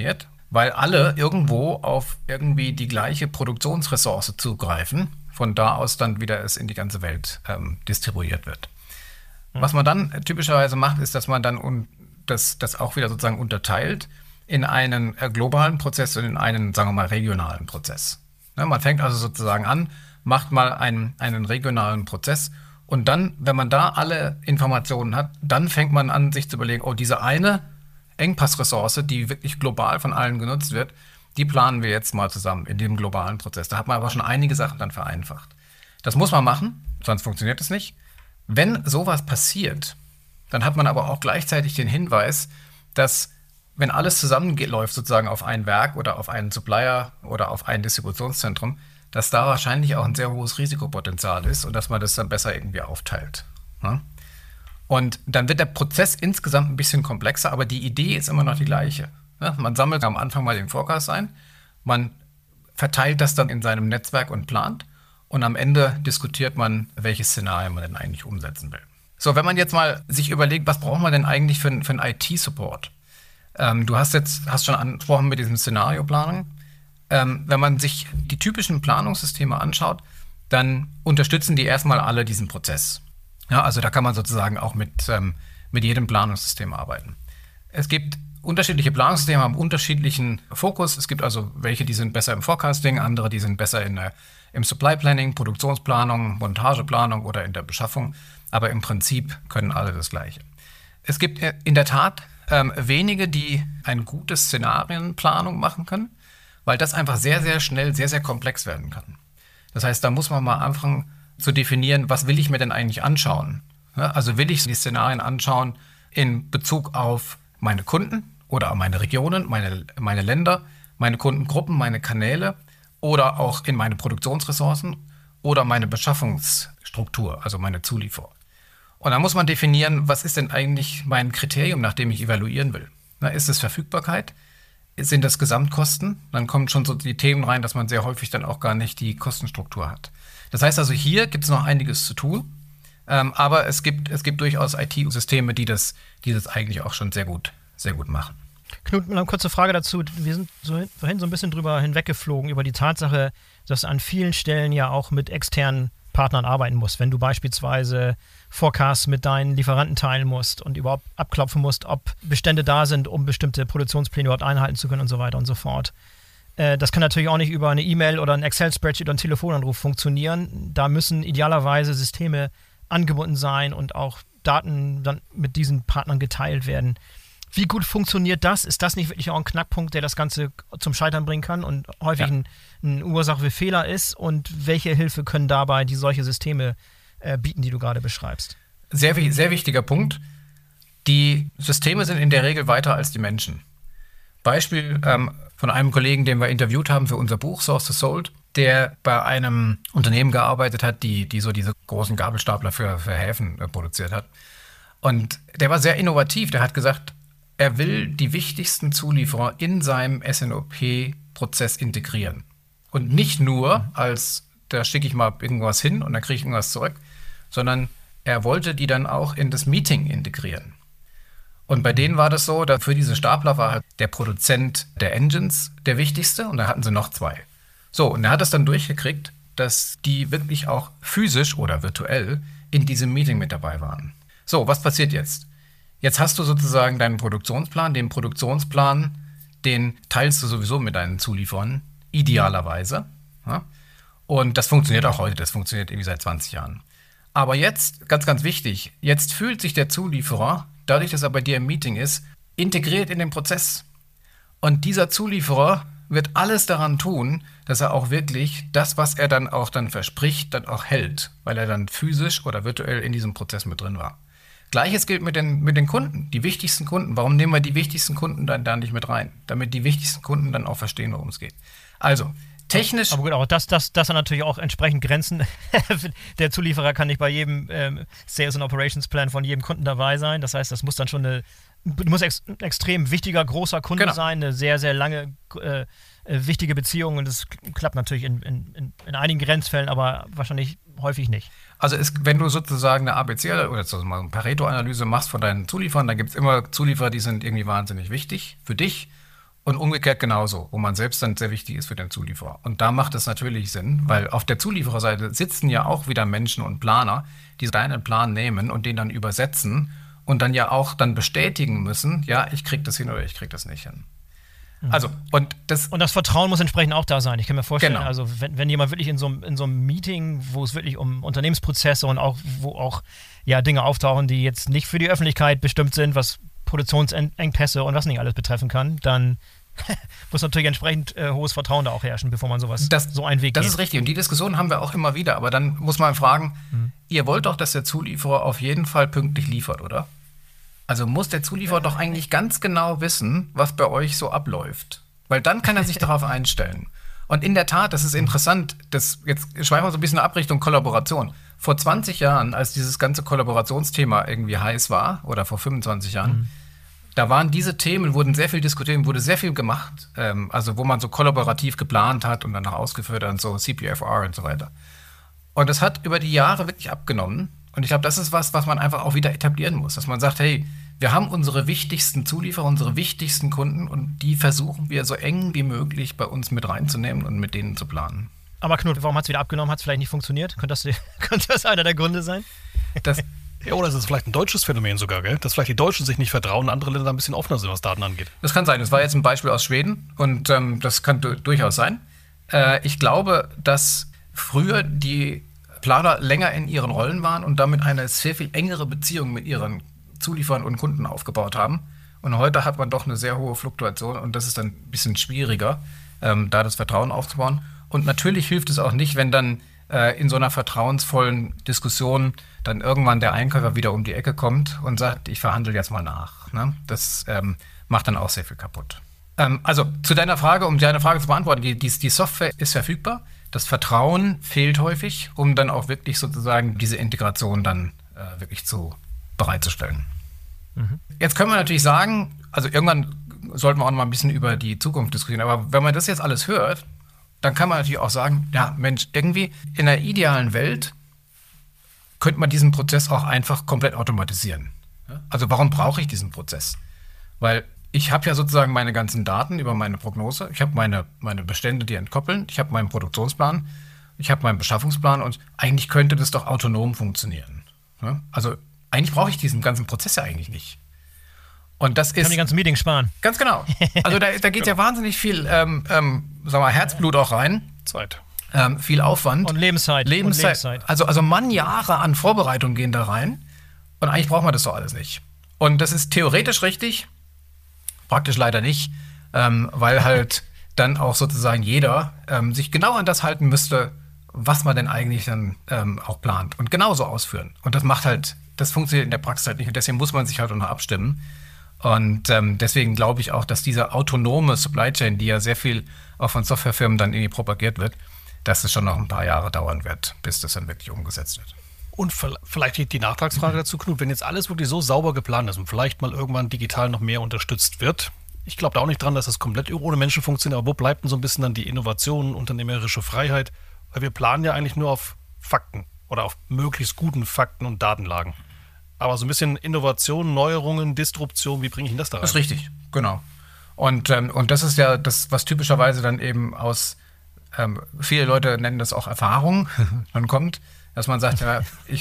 weil alle irgendwo auf irgendwie die gleiche Produktionsressource zugreifen, von da aus dann wieder es in die ganze Welt ähm, distribuiert wird. Mhm. Was man dann typischerweise macht, ist, dass man dann un- das, das auch wieder sozusagen unterteilt in einen äh, globalen Prozess und in einen, sagen wir mal, regionalen Prozess. Ja, man fängt also sozusagen an, macht mal einen, einen regionalen Prozess und dann, wenn man da alle Informationen hat, dann fängt man an, sich zu überlegen, oh, diese eine Engpassressource, die wirklich global von allen genutzt wird, die planen wir jetzt mal zusammen in dem globalen Prozess. Da hat man aber schon einige Sachen dann vereinfacht. Das muss man machen, sonst funktioniert es nicht. Wenn sowas passiert, dann hat man aber auch gleichzeitig den Hinweis, dass wenn alles zusammenläuft sozusagen auf ein Werk oder auf einen Supplier oder auf ein Distributionszentrum, dass da wahrscheinlich auch ein sehr hohes Risikopotenzial ist und dass man das dann besser irgendwie aufteilt. Ja? Und dann wird der Prozess insgesamt ein bisschen komplexer, aber die Idee ist immer noch die gleiche. Ja? Man sammelt am Anfang mal den Forecast ein, man verteilt das dann in seinem Netzwerk und plant und am Ende diskutiert man, welches Szenario man denn eigentlich umsetzen will. So, wenn man jetzt mal sich überlegt, was braucht man denn eigentlich für, für einen I T-Support? Ähm, du hast jetzt hast schon angesprochen mit diesem Szenarioplanung. Ähm, wenn man sich die typischen Planungssysteme anschaut, dann unterstützen die erstmal alle diesen Prozess. Ja, also da kann man sozusagen auch mit, ähm, mit jedem Planungssystem arbeiten. Es gibt unterschiedliche Planungssysteme, haben unterschiedlichen Fokus. Es gibt also welche, die sind besser im Forecasting, andere, die sind besser in der, im Supply Planning, Produktionsplanung, Montageplanung oder in der Beschaffung. Aber im Prinzip können alle das Gleiche. Es gibt in der Tat ähm, wenige, die eine gute Szenarienplanung machen können, weil das einfach sehr, sehr schnell, sehr, sehr komplex werden kann. Das heißt, da muss man mal anfangen zu definieren, was will ich mir denn eigentlich anschauen? Ja, also will ich die Szenarien anschauen in Bezug auf meine Kunden oder meine Regionen, meine, meine Länder, meine Kundengruppen, meine Kanäle oder auch in meine Produktionsressourcen oder meine Beschaffungsstruktur, also meine Zulieferer. Und dann muss man definieren, was ist denn eigentlich mein Kriterium, nach dem ich evaluieren will? Na, ist es Verfügbarkeit? Sind das Gesamtkosten? Dann kommen schon so die Themen rein, dass man sehr häufig dann auch gar nicht die Kostenstruktur hat. Das heißt also, hier gibt es noch einiges zu tun, ähm, aber es gibt, es gibt durchaus I T-Systeme, die das, die das eigentlich auch schon sehr gut, sehr gut machen. Knut, eine kurze Frage dazu. Wir sind so, vorhin so ein bisschen drüber hinweggeflogen, über die Tatsache, dass an vielen Stellen ja auch mit externen Partnern arbeiten musst. Wenn du beispielsweise Forecasts mit deinen Lieferanten teilen musst und überhaupt abklopfen musst, ob Bestände da sind, um bestimmte Produktionspläne überhaupt einhalten zu können und so weiter und so fort. Äh, das kann natürlich auch nicht über eine E-Mail oder ein Excel-Spreadsheet oder einen Telefonanruf funktionieren. Da müssen idealerweise Systeme angebunden sein und auch Daten dann mit diesen Partnern geteilt werden. Wie gut funktioniert das? Ist das nicht wirklich auch ein Knackpunkt, der das Ganze zum Scheitern bringen kann und häufig ja. ein, ein Ursache für Fehler ist? Und welche Hilfe können dabei die solche Systeme äh, bieten, die du gerade beschreibst? Sehr, sehr wichtiger Punkt. Die Systeme sind in der Regel weiter als die Menschen. Beispiel ähm, von einem Kollegen, den wir interviewt haben für unser Buch Source to Sold, der bei einem Unternehmen gearbeitet hat, die, die so diese großen Gabelstapler für, für Häfen äh, produziert hat. Und der war sehr innovativ. Der hat gesagt, er will die wichtigsten Zulieferer in seinem S N O P-Prozess integrieren. Und nicht nur als, da schicke ich mal irgendwas hin und dann kriege ich irgendwas zurück, sondern er wollte die dann auch in das Meeting integrieren. Und bei denen war das so, dass für diese Stapler war halt der Produzent der Engines der wichtigste und da hatten sie noch zwei. So, und er hat es dann durchgekriegt, dass die wirklich auch physisch oder virtuell in diesem Meeting mit dabei waren. So, was passiert jetzt? Jetzt hast du sozusagen deinen Produktionsplan. Den Produktionsplan, den teilst du sowieso mit deinen Zulieferern, idealerweise. Ja? Und das funktioniert auch heute, das funktioniert irgendwie seit zwanzig Jahren. Aber jetzt, ganz, ganz wichtig, jetzt fühlt sich der Zulieferer, dadurch, dass er bei dir im Meeting ist, integriert in den Prozess. Und dieser Zulieferer wird alles daran tun, dass er auch wirklich das, was er dann auch dann verspricht, dann auch hält, weil er dann physisch oder virtuell in diesem Prozess mit drin war. Gleiches gilt mit den, mit den Kunden, die wichtigsten Kunden. Warum nehmen wir die wichtigsten Kunden dann da nicht mit rein? Damit die wichtigsten Kunden dann auch verstehen, worum es geht. Also, technisch... Aber gut, aber das, das, das hat natürlich auch entsprechend Grenzen. Der Zulieferer kann nicht bei jedem ähm, Sales- und Operations-Plan von jedem Kunden dabei sein. Das heißt, das muss dann schon eine, muss ex, ein extrem wichtiger, großer Kunde genau. sein, eine sehr, sehr lange äh, wichtige Beziehung. Und das klappt natürlich in, in, in einigen Grenzfällen, aber wahrscheinlich häufig nicht. Also es, wenn du sozusagen eine A B C oder so mal eine Pareto-Analyse machst von deinen Zulieferern, dann gibt es immer Zulieferer, die sind irgendwie wahnsinnig wichtig für dich Und umgekehrt genauso, wo man selbst dann sehr wichtig ist für den Zulieferer. Und da macht es natürlich Sinn, weil auf der Zuliefererseite sitzen ja auch wieder Menschen und Planer, die deinen Plan nehmen und den dann übersetzen und dann ja auch dann bestätigen müssen, ja, ich krieg das hin oder ich krieg das nicht hin. Mhm. Also, und das... Und das Vertrauen muss entsprechend auch da sein. Ich kann mir vorstellen, genau. also wenn, wenn jemand wirklich in so, einem, in so einem Meeting, wo es wirklich um Unternehmensprozesse und auch, wo auch ja, Dinge auftauchen, die jetzt nicht für die Öffentlichkeit bestimmt sind, was Produktionsengpässe und was nicht alles betreffen kann, dann muss natürlich entsprechend äh, hohes Vertrauen da auch herrschen, bevor man sowas das, so einen Weg das geht. Das ist richtig und die Diskussion haben wir auch immer wieder, aber dann muss man fragen, mhm. ihr wollt doch, dass der Zulieferer auf jeden Fall pünktlich liefert, oder? Also muss der Zulieferer doch eigentlich ganz genau wissen, was bei euch so abläuft, weil dann kann er sich darauf einstellen. Und in der Tat, das ist interessant, das, jetzt schweifen wir so ein bisschen ab Richtung Kollaboration. Vor zwanzig Jahren, als dieses ganze Kollaborationsthema irgendwie heiß war, oder vor fünfundzwanzig Jahren, mhm. da waren diese Themen, wurden sehr viel diskutiert, wurde sehr viel gemacht, ähm, also wo man so kollaborativ geplant hat und dann noch ausgeführt hat und so C P F R und so weiter. Und das hat über die Jahre wirklich abgenommen. Und ich glaube, das ist was, was man einfach auch wieder etablieren muss, dass man sagt, hey, wir haben unsere wichtigsten Zulieferer, unsere wichtigsten Kunden und die versuchen wir so eng wie möglich bei uns mit reinzunehmen und mit denen zu planen. Aber Knut, warum hat es wieder abgenommen? Hat es vielleicht nicht funktioniert? Könnte das, könnte das einer der Gründe sein? Das Ja, oder ist es vielleicht ein deutsches Phänomen sogar, gell? Dass vielleicht die Deutschen sich nicht vertrauen und andere Länder ein bisschen offener sind, was Daten angeht. Das kann sein. Das war jetzt ein Beispiel aus Schweden und ähm, das kann du- durchaus sein. Äh, ich glaube, dass früher die Planer länger in ihren Rollen waren und damit eine sehr viel engere Beziehung mit ihren Zulieferern und Kunden aufgebaut haben. Und heute hat man doch eine sehr hohe Fluktuation und das ist dann ein bisschen schwieriger, ähm, da das Vertrauen aufzubauen. Und natürlich hilft es auch nicht, wenn dann äh, in so einer vertrauensvollen Diskussion dann irgendwann der Einkäufer wieder um die Ecke kommt und sagt, ich verhandle jetzt mal nach. Ne? Das ähm, macht dann auch sehr viel kaputt. Ähm, also zu deiner Frage, um deine Frage zu beantworten, die, die, die Software ist verfügbar. Das Vertrauen fehlt häufig, um dann auch wirklich sozusagen diese Integration dann äh, wirklich zu bereitzustellen. Mhm. Jetzt können wir natürlich sagen, also irgendwann sollten wir auch noch mal ein bisschen über die Zukunft diskutieren, aber wenn man das jetzt alles hört, dann kann man natürlich auch sagen, ja Mensch, irgendwie in einer idealen Welt könnte man diesen Prozess auch einfach komplett automatisieren. Also warum brauche ich diesen Prozess? Weil ich habe ja sozusagen meine ganzen Daten über meine Prognose, ich habe meine, meine Bestände, die entkoppeln, ich habe meinen Produktionsplan, ich habe meinen Beschaffungsplan und eigentlich könnte das doch autonom funktionieren. Also eigentlich brauche ich diesen ganzen Prozess ja eigentlich nicht. Und das ist. Kann die ganzen Meetings sparen. Ganz genau. Also da, da geht ja wahnsinnig viel ähm, ähm, sagen wir, Herzblut auch rein. Zeit. Ähm, viel Aufwand. Und Lebenszeit. Lebenszeit. Und Lebenszeit. Also, also Mannjahre an Vorbereitung gehen da rein. Und eigentlich braucht man das doch alles nicht. Und das ist theoretisch richtig, praktisch leider nicht, ähm, weil halt dann auch sozusagen jeder ähm, sich genau an das halten müsste, was man denn eigentlich dann ähm, auch plant. Und genauso ausführen. Und das macht halt, das funktioniert in der Praxis halt nicht. Und deswegen muss man sich halt auch noch abstimmen. Und ähm, deswegen glaube ich auch, dass diese autonome Supply Chain, die ja sehr viel auch von Softwarefirmen dann irgendwie propagiert wird, dass es schon noch ein paar Jahre dauern wird, bis das dann wirklich umgesetzt wird. Und vielleicht die Nachtragsfrage dazu, Knut, wenn jetzt alles wirklich so sauber geplant ist und vielleicht mal irgendwann digital noch mehr unterstützt wird, ich glaube da auch nicht dran, dass das komplett ohne Menschen funktioniert, aber wo bleibt denn so ein bisschen dann die Innovation, unternehmerische Freiheit? Weil wir planen ja eigentlich nur auf Fakten oder auf möglichst guten Fakten und Datenlagen. Aber so ein bisschen Innovation, Neuerungen, Disruption, wie bringe ich denn das da rein? Das ist richtig, genau. Und, ähm, und das ist ja das, was typischerweise dann eben aus, ähm, viele Leute nennen das auch Erfahrung, dann kommt, dass man sagt, ja, ich,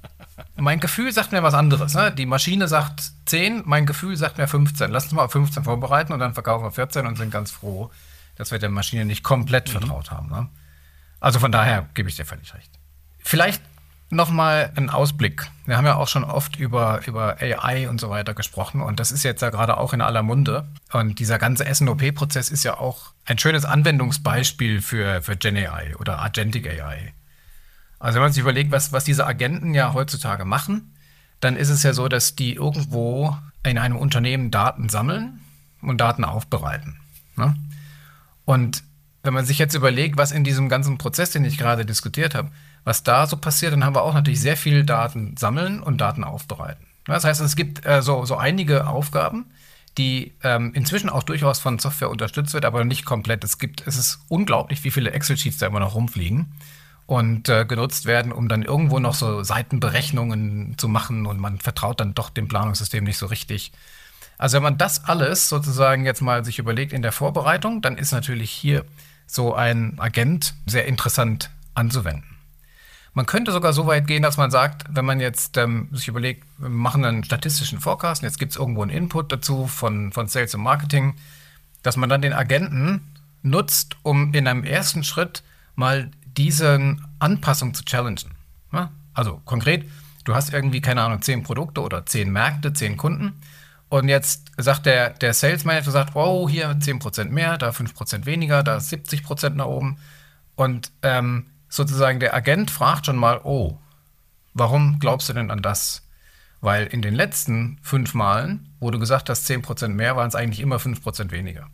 mein Gefühl sagt mir was anderes. Ne? Die Maschine sagt zehn, mein Gefühl sagt mir fünfzehn. Lass uns mal auf fünfzehn vorbereiten und dann verkaufen wir vierzehn und sind ganz froh, dass wir der Maschine nicht komplett mhm. vertraut haben. Ne? Also von daher gebe ich dir völlig recht. Vielleicht nochmal ein Ausblick. Wir haben ja auch schon oft über, über A I und so weiter gesprochen und das ist jetzt ja gerade auch in aller Munde. Und dieser ganze S N O P-Prozess ist ja auch ein schönes Anwendungsbeispiel für, für Gen A I oder Agentic A I. Also wenn man sich überlegt, was, was diese Agenten ja heutzutage machen, dann ist es ja so, dass die irgendwo in einem Unternehmen Daten sammeln und Daten aufbereiten. Ne? Und wenn man sich jetzt überlegt, was in diesem ganzen Prozess, den ich gerade diskutiert habe, was da so passiert, dann haben wir auch natürlich sehr viel Daten sammeln und Daten aufbereiten. Das heißt, es gibt äh, so, so einige Aufgaben, die ähm, inzwischen auch durchaus von Software unterstützt wird, aber nicht komplett. Es gibt, es ist unglaublich, wie viele Excel-Sheets da immer noch rumfliegen und äh, genutzt werden, um dann irgendwo noch so Seitenberechnungen zu machen und man vertraut dann doch dem Planungssystem nicht so richtig. Also wenn man das alles sozusagen jetzt mal sich überlegt in der Vorbereitung, dann ist natürlich hier so ein Agent sehr interessant anzuwenden. Man könnte sogar so weit gehen, dass man sagt, wenn man jetzt ähm, sich überlegt, wir machen einen statistischen Forecast, und jetzt gibt es irgendwo einen Input dazu von, von Sales und Marketing, dass man dann den Agenten nutzt, um in einem ersten Schritt mal diese Anpassung zu challengen. Ja? Also konkret, du hast irgendwie, keine Ahnung, zehn Produkte oder zehn Märkte, zehn Kunden und jetzt sagt der, der Sales Manager, sagt, oh, hier zehn Prozent mehr, da fünf Prozent weniger, da siebzig Prozent nach oben und ähm, sozusagen der Agent fragt schon mal, oh, warum glaubst du denn an das? Weil in den letzten fünf Malen, wo du gesagt hast, zehn Prozent mehr, waren es eigentlich immer fünf Prozent weniger.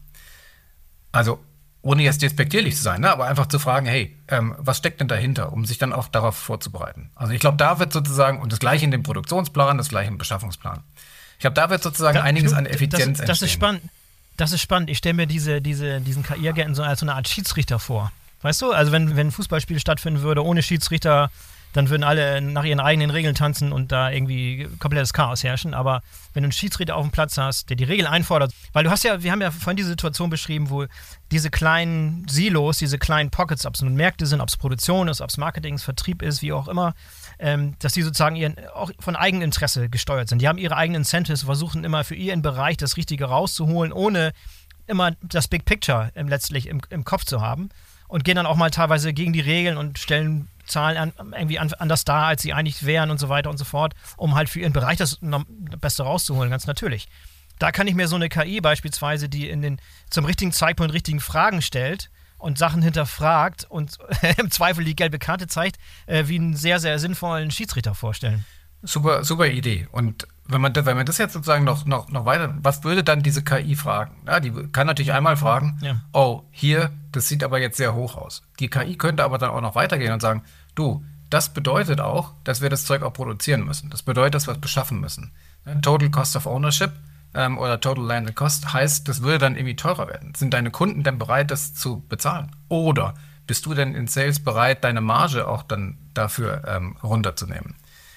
Also ohne jetzt despektierlich zu sein, ne, aber einfach zu fragen, hey, ähm, was steckt denn dahinter, um sich dann auch darauf vorzubereiten? Also ich glaube, da wird sozusagen, und das gleiche in dem Produktionsplan, das gleiche im Beschaffungsplan. Ich glaube, da wird sozusagen da, einiges an Effizienz das, das entstehen. Ist spannend. Das ist spannend. Ich stelle mir diese, diese, diesen K I-Agenten so als so eine Art Schiedsrichter vor. Weißt du, also wenn, wenn ein Fußballspiel stattfinden würde ohne Schiedsrichter, dann würden alle nach ihren eigenen Regeln tanzen und da irgendwie komplettes Chaos herrschen. Aber wenn du einen Schiedsrichter auf dem Platz hast, der die Regeln einfordert, weil du hast ja, wir haben ja vorhin diese Situation beschrieben, wo diese kleinen Silos, diese kleinen Pockets, ob es nun Märkte sind, ob es Produktion ist, ob es Marketing, Vertrieb ist, wie auch immer, ähm, dass die sozusagen ihren, auch von Eigeninteresse gesteuert sind. Die haben ihre eigenen Incentives, versuchen immer für ihren Bereich das Richtige rauszuholen, ohne immer das Big Picture ähm, letztlich im, im Kopf zu haben. Und gehen dann auch mal teilweise gegen die Regeln und stellen Zahlen an, irgendwie an, anders dar, als sie eigentlich wären und so weiter und so fort, um halt für ihren Bereich das Beste rauszuholen, ganz natürlich. Da kann ich mir so eine K I beispielsweise, die in den zum richtigen Zeitpunkt richtigen Fragen stellt und Sachen hinterfragt und im Zweifel die gelbe Karte zeigt, äh, wie einen sehr, sehr sinnvollen Schiedsrichter vorstellen. Super, super Idee. Und wenn man, wenn man das jetzt sozusagen noch, noch, noch weiter, was würde dann diese K I fragen? Ja, die kann natürlich einmal fragen, ja. oh, hier, das sieht aber jetzt sehr hoch aus. Die K I könnte aber dann auch noch weitergehen und sagen, du, das bedeutet auch, dass wir das Zeug auch produzieren müssen. Das bedeutet, dass wir es beschaffen müssen. Total Cost of Ownership ähm, oder Total Landed Cost heißt, das würde dann irgendwie teurer werden. Sind deine Kunden denn bereit, das zu bezahlen? Oder bist du denn in Sales bereit, deine Marge auch dann dafür ähm, runterzunehmen?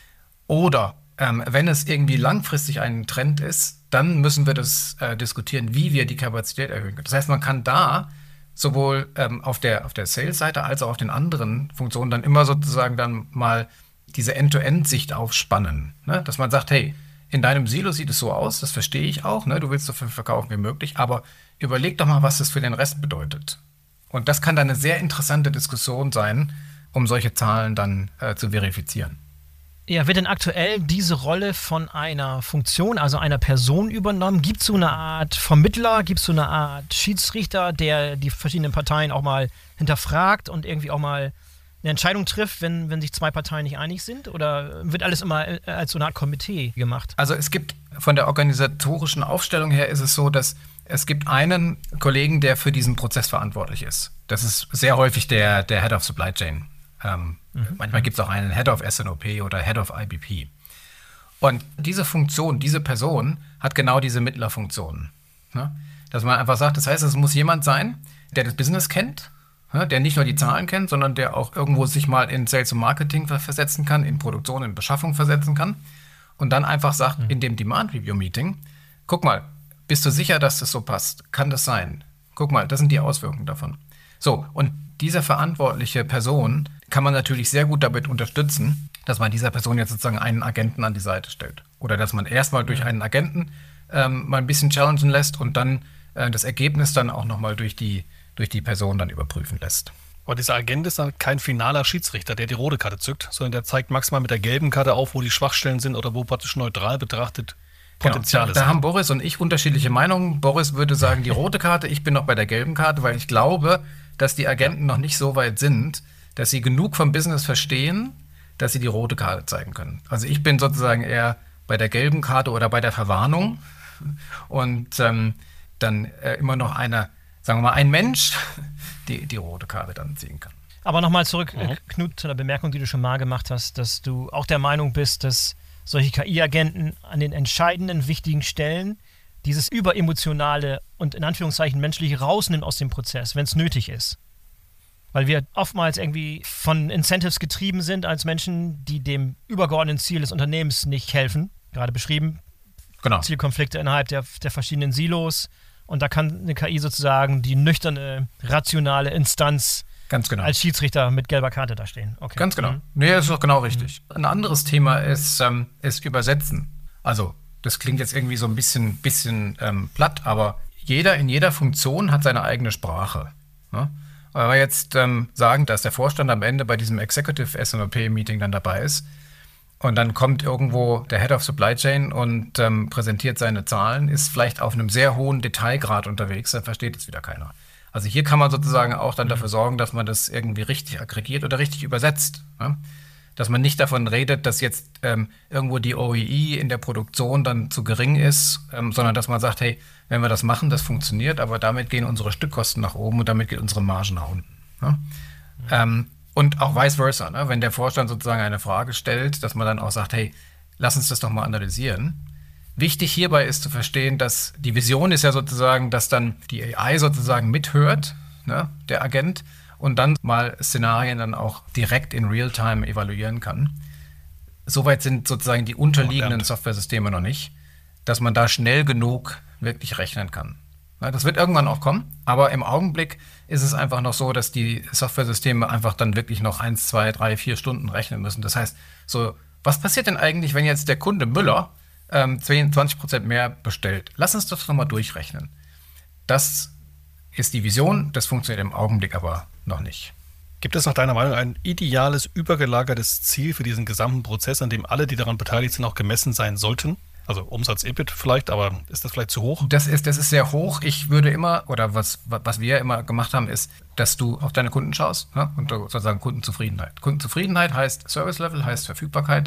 Oder ähm, wenn es irgendwie langfristig ein Trend ist, dann müssen wir das äh, diskutieren, wie wir die Kapazität erhöhen können. Das heißt, man kann da sowohl ähm, auf der, auf der Sales-Seite als auch auf den anderen Funktionen dann immer sozusagen dann mal diese End-to-End-Sicht aufspannen. Ne? Dass man sagt, hey, in deinem Silo sieht es so aus, das verstehe ich auch, ne? Du willst so viel verkaufen wie möglich, aber überleg doch mal, was das für den Rest bedeutet. Und das kann dann eine sehr interessante Diskussion sein, um solche Zahlen dann äh, zu verifizieren. Ja, wird denn aktuell diese Rolle von einer Funktion, also einer Person übernommen? Gibt es so eine Art Vermittler, gibt es so eine Art Schiedsrichter, der die verschiedenen Parteien auch mal hinterfragt und irgendwie auch mal eine Entscheidung trifft, wenn, wenn sich zwei Parteien nicht einig sind? Oder wird alles immer als so eine Art Komitee gemacht? Also es gibt von der organisatorischen Aufstellung her ist es so, dass es gibt einen Kollegen, der für diesen Prozess verantwortlich ist. Das ist sehr häufig der, der Head of Supply Chain. Ähm, mhm. Manchmal gibt es auch einen Head of S N O P oder Head of I B P. Und diese Funktion, diese Person hat genau diese Mittlerfunktion. Ne? Dass man einfach sagt, das heißt, es muss jemand sein, der das Business kennt, ne? Der nicht nur die Zahlen kennt, sondern der auch irgendwo sich mal in Sales und Marketing versetzen kann, in Produktion, in Beschaffung versetzen kann und dann einfach sagt, mhm. in dem Demand Review Meeting, guck mal, bist du sicher, dass das so passt? Kann das sein? Guck mal, das sind die Auswirkungen davon. So, und diese verantwortliche Person kann man natürlich sehr gut damit unterstützen, dass man dieser Person jetzt sozusagen einen Agenten an die Seite stellt. Oder dass man erstmal durch einen Agenten ähm, mal ein bisschen challengen lässt und dann äh, das Ergebnis dann auch nochmal durch die, durch die Person dann überprüfen lässt. Aber dieser Agent ist dann kein finaler Schiedsrichter, der die rote Karte zückt, sondern der zeigt maximal mit der gelben Karte auf, wo die Schwachstellen sind oder wo praktisch neutral betrachtet Potenziale genau. Da, da haben Boris und ich unterschiedliche Meinungen. Boris würde sagen, die rote Karte, ich bin noch bei der gelben Karte, weil ich glaube, dass die Agenten noch nicht so weit sind, dass sie genug vom Business verstehen, dass sie die rote Karte zeigen können. Also ich bin sozusagen eher bei der gelben Karte oder bei der Verwarnung und ähm, dann äh, immer noch eine, sagen wir mal, ein Mensch, die die rote Karte dann ziehen kann. Aber nochmal zurück, mhm. Knut, zu einer Bemerkung, die du schon mal gemacht hast, dass du auch der Meinung bist, dass solche K I-Agenten an den entscheidenden, wichtigen Stellen dieses überemotionale und in Anführungszeichen menschliche rausnimmt aus dem Prozess, wenn es nötig ist. Weil wir oftmals irgendwie von Incentives getrieben sind als Menschen, die dem übergeordneten Ziel des Unternehmens nicht helfen. Gerade beschrieben, genau. Zielkonflikte innerhalb der, der verschiedenen Silos. Und da kann eine K I sozusagen die nüchterne, rationale Instanz Ganz genau. als Schiedsrichter mit gelber Karte da stehen. Okay. Ganz genau. Mhm. Nee, das ist doch genau richtig. Mhm. Ein anderes Thema ist, ähm, ist Übersetzen. Also, das klingt jetzt irgendwie so ein bisschen, bisschen ähm, platt, aber jeder in jeder Funktion hat seine eigene Sprache. Ne? Wenn wir jetzt ähm, sagen, dass der Vorstand am Ende bei diesem Executive S N O P-Meeting dann dabei ist und dann kommt irgendwo der Head of Supply Chain und ähm, präsentiert seine Zahlen, ist vielleicht auf einem sehr hohen Detailgrad unterwegs, dann versteht es wieder keiner. Also hier kann man sozusagen auch dann dafür sorgen, dass man das irgendwie richtig aggregiert oder richtig übersetzt. Ne? Dass man nicht davon redet, dass jetzt ähm, irgendwo die O E E in der Produktion dann zu gering ist, ähm, sondern dass man sagt, hey, wenn wir das machen, das funktioniert, aber damit gehen unsere Stückkosten nach oben und damit geht unsere Marge nach unten. Ne? Mhm. Ähm, und auch vice versa, ne? Wenn der Vorstand sozusagen eine Frage stellt, dass man dann auch sagt, hey, lass uns das doch mal analysieren. Wichtig hierbei ist zu verstehen, dass die Vision ist ja sozusagen, dass dann die A I sozusagen mithört, ne, der Agent, und dann mal Szenarien dann auch direkt in Realtime evaluieren kann. Soweit sind sozusagen die unterliegenden Softwaresysteme noch nicht, dass man da schnell genug wirklich rechnen kann. Ja, das wird irgendwann auch kommen, aber im Augenblick ist es einfach noch so, dass die Softwaresysteme einfach dann wirklich noch eins, zwei, drei, vier Stunden rechnen müssen. Das heißt, so, was passiert denn eigentlich, wenn jetzt der Kunde Müller zehn, zwanzig Prozent mehr bestellt? Lass uns das nochmal durchrechnen. Das ist die Vision, das funktioniert im Augenblick aber noch nicht. Gibt es nach deiner Meinung ein ideales, übergelagertes Ziel für diesen gesamten Prozess, an dem alle, die daran beteiligt sind, auch gemessen sein sollten? Also Umsatz, E B I T vielleicht, aber ist das vielleicht zu hoch? Das ist, das ist sehr hoch. Ich würde immer, oder was, was wir immer gemacht haben, ist, dass du auf deine Kunden schaust, ne? Und sozusagen Kundenzufriedenheit. Kundenzufriedenheit heißt Service Level, heißt Verfügbarkeit.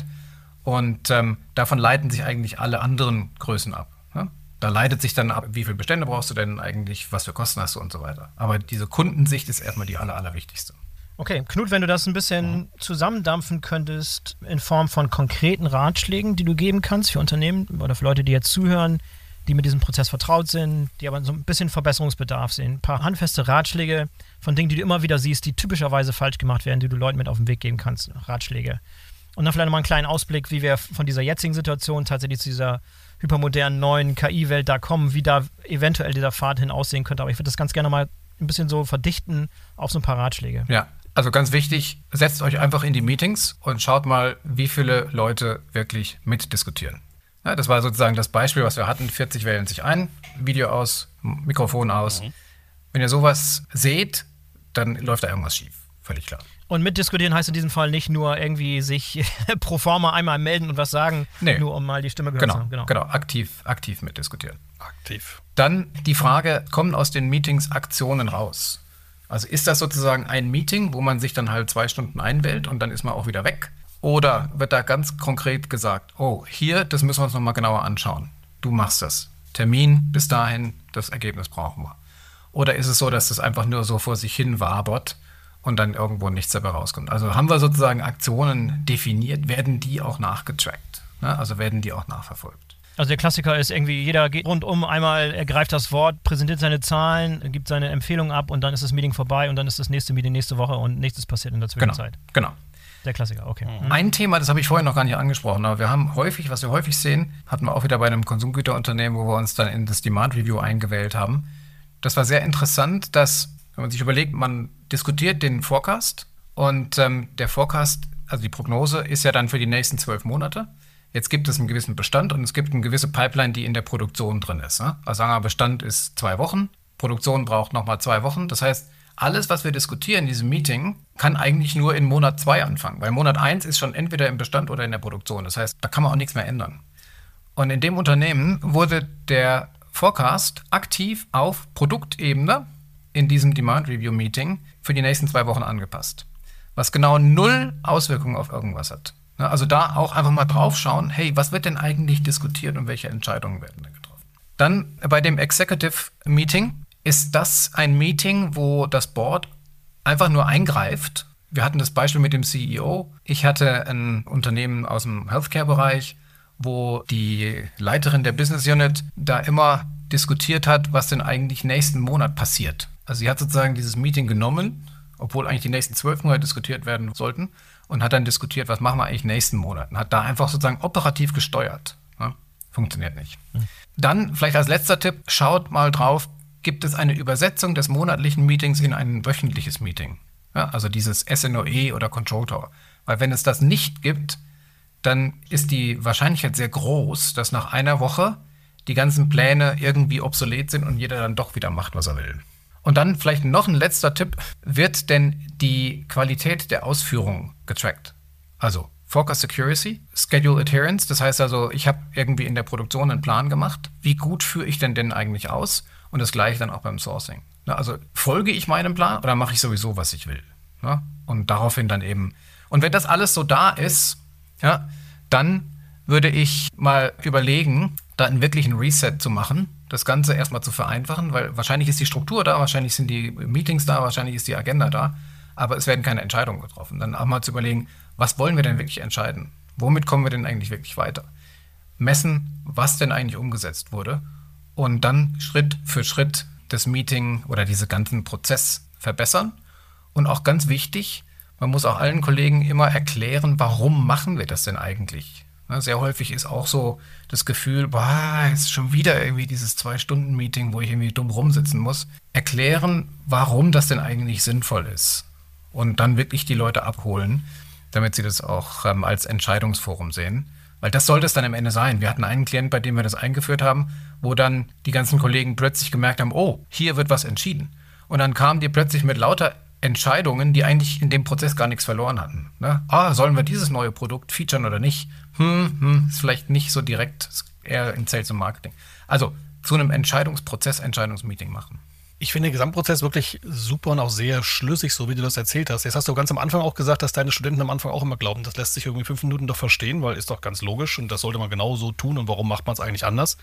Und ähm, davon leiten sich eigentlich alle anderen Größen ab. Ne? Da leitet sich dann ab, wie viele Bestände brauchst du denn eigentlich, was für Kosten hast du und so weiter. Aber diese Kundensicht ist erstmal die aller, allerwichtigste. Okay, Knut, wenn du das ein bisschen mhm. zusammendampfen könntest in Form von konkreten Ratschlägen, die du geben kannst für Unternehmen oder für Leute, die jetzt zuhören, die mit diesem Prozess vertraut sind, die aber so ein bisschen Verbesserungsbedarf sehen. Ein paar handfeste Ratschläge von Dingen, die du immer wieder siehst, die typischerweise falsch gemacht werden, die du Leuten mit auf den Weg geben kannst. Ratschläge. Und dann vielleicht nochmal einen kleinen Ausblick, wie wir von dieser jetzigen Situation tatsächlich zu dieser hypermodernen neuen K I-Welt da kommen, wie da eventuell dieser Pfad hin aussehen könnte. Aber ich würde das ganz gerne mal ein bisschen so verdichten auf so ein paar Ratschläge. Ja, also ganz wichtig, setzt euch einfach in die Meetings und schaut mal, wie viele Leute wirklich mitdiskutieren. Ja, das war sozusagen das Beispiel, was wir hatten. vierzig wählen sich ein, Video aus, Mikrofon aus. Mhm. Wenn ihr sowas seht, dann läuft da irgendwas schief. Völlig klar. Und mitdiskutieren heißt in diesem Fall nicht nur irgendwie sich pro forma einmal melden und was sagen, nee. nur um mal die Stimme gehört genau, zu haben. Genau, genau, aktiv, aktiv mitdiskutieren. Aktiv. Dann die Frage, kommen aus den Meetings Aktionen raus? Also ist das sozusagen ein Meeting, wo man sich dann halt zwei Stunden einwählt und dann ist man auch wieder weg? Oder wird da ganz konkret gesagt, oh, hier, das müssen wir uns nochmal genauer anschauen. Du machst das. Termin bis dahin, das Ergebnis brauchen wir. Oder ist es so, dass das einfach nur so vor sich hin wabert und dann irgendwo nichts dabei rauskommt? Also haben wir sozusagen Aktionen definiert, werden die auch nachgetrackt? Ne? Also werden die auch nachverfolgt? Also der Klassiker ist irgendwie, jeder geht rundum, einmal ergreift das Wort, präsentiert seine Zahlen, gibt seine Empfehlung ab und dann ist das Meeting vorbei und dann ist das nächste Meeting nächste Woche und nichts passiert in der Zwischenzeit. Genau, genau. Der Klassiker, okay. Mhm. Ein Thema, das habe ich vorher noch gar nicht angesprochen, aber wir haben häufig, was wir häufig sehen, hatten wir auch wieder bei einem Konsumgüterunternehmen, wo wir uns dann in das Demand Review eingewählt haben. Das war sehr interessant, dass, wenn man sich überlegt, man diskutiert den Forecast und ähm, der Forecast, also die Prognose, ist ja dann für die nächsten zwölf Monate. Jetzt gibt es einen gewissen Bestand und es gibt eine gewisse Pipeline, die in der Produktion drin ist. Ne? Also sagen wir, Bestand ist zwei Wochen, Produktion braucht nochmal zwei Wochen. Das heißt, alles, was wir diskutieren in diesem Meeting, kann eigentlich nur in Monat zwei anfangen. Weil Monat eins ist schon entweder im Bestand oder in der Produktion. Das heißt, da kann man auch nichts mehr ändern. Und in dem Unternehmen wurde der Forecast aktiv auf Produktebene in diesem Demand Review Meeting für die nächsten zwei Wochen angepasst. Was genau null Auswirkungen auf irgendwas hat. Also da auch einfach mal drauf schauen, hey, was wird denn eigentlich diskutiert und welche Entscheidungen werden da getroffen? Dann bei dem Executive Meeting ist das ein Meeting, wo das Board einfach nur eingreift. Wir hatten das Beispiel mit dem C E O. Ich hatte ein Unternehmen aus dem Healthcare-Bereich, wo die Leiterin der Business Unit da immer diskutiert hat, was denn eigentlich nächsten Monat passiert. Also sie hat sozusagen dieses Meeting genommen, obwohl eigentlich die nächsten zwölf Monate diskutiert werden sollten, und hat dann diskutiert, was machen wir eigentlich nächsten Monat. Und hat da einfach sozusagen operativ gesteuert. Ja? Funktioniert nicht. Mhm. Dann vielleicht als letzter Tipp, schaut mal drauf, gibt es eine Übersetzung des monatlichen Meetings in ein wöchentliches Meeting? Ja, also dieses S N O E oder Control Tower. Weil wenn es das nicht gibt, dann ist die Wahrscheinlichkeit sehr groß, dass nach einer Woche die ganzen Pläne irgendwie obsolet sind und jeder dann doch wieder macht, was er will. Und dann vielleicht noch ein letzter Tipp. Wird denn die Qualität der Ausführung getrackt? Also Forecast Accuracy, Schedule Adherence, das heißt also, ich habe irgendwie in der Produktion einen Plan gemacht. Wie gut führe ich denn denn eigentlich aus? Und das gleiche dann auch beim Sourcing. Also folge ich meinem Plan oder mache ich sowieso, was ich will? Und daraufhin dann eben. Und wenn das alles so da ist, ja, dann würde ich mal überlegen, da einen wirklichen Reset zu machen, das Ganze erstmal zu vereinfachen, weil wahrscheinlich ist die Struktur da, wahrscheinlich sind die Meetings da, wahrscheinlich ist die Agenda da, aber es werden keine Entscheidungen getroffen. Dann auch mal zu überlegen, was wollen wir denn wirklich entscheiden? Womit kommen wir denn eigentlich wirklich weiter? Messen, was denn eigentlich umgesetzt wurde und dann Schritt für Schritt das Meeting oder diesen ganzen Prozess verbessern. Und auch ganz wichtig, man muss auch allen Kollegen immer erklären, warum machen wir das denn eigentlich? Sehr häufig ist auch so das Gefühl, boah, jetzt ist schon wieder irgendwie dieses Zwei-Stunden-Meeting, wo ich irgendwie dumm rumsitzen muss. Erklären, warum das denn eigentlich sinnvoll ist. Und dann wirklich die Leute abholen, damit sie das auch ähm, als Entscheidungsforum sehen. Weil das sollte es dann am Ende sein. Wir hatten einen Klient, bei dem wir das eingeführt haben, wo dann die ganzen Kollegen plötzlich gemerkt haben, oh, hier wird was entschieden. Und dann kamen die plötzlich mit lauter Entscheidungen, die eigentlich in dem Prozess gar nichts verloren hatten. Ne? Ah, sollen wir dieses neue Produkt featuren oder nicht? Hm, hm, ist vielleicht nicht so direkt, ist eher in Sales und Marketing. Also zu einem Entscheidungsprozess, Entscheidungsmeeting machen. Ich finde den Gesamtprozess wirklich super und auch sehr schlüssig, so wie du das erzählt hast. Jetzt hast du ganz am Anfang auch gesagt, dass deine Studenten am Anfang auch immer glauben, das lässt sich irgendwie fünf Minuten doch verstehen, weil ist doch ganz logisch und das sollte man genau so tun und warum macht man es eigentlich anders?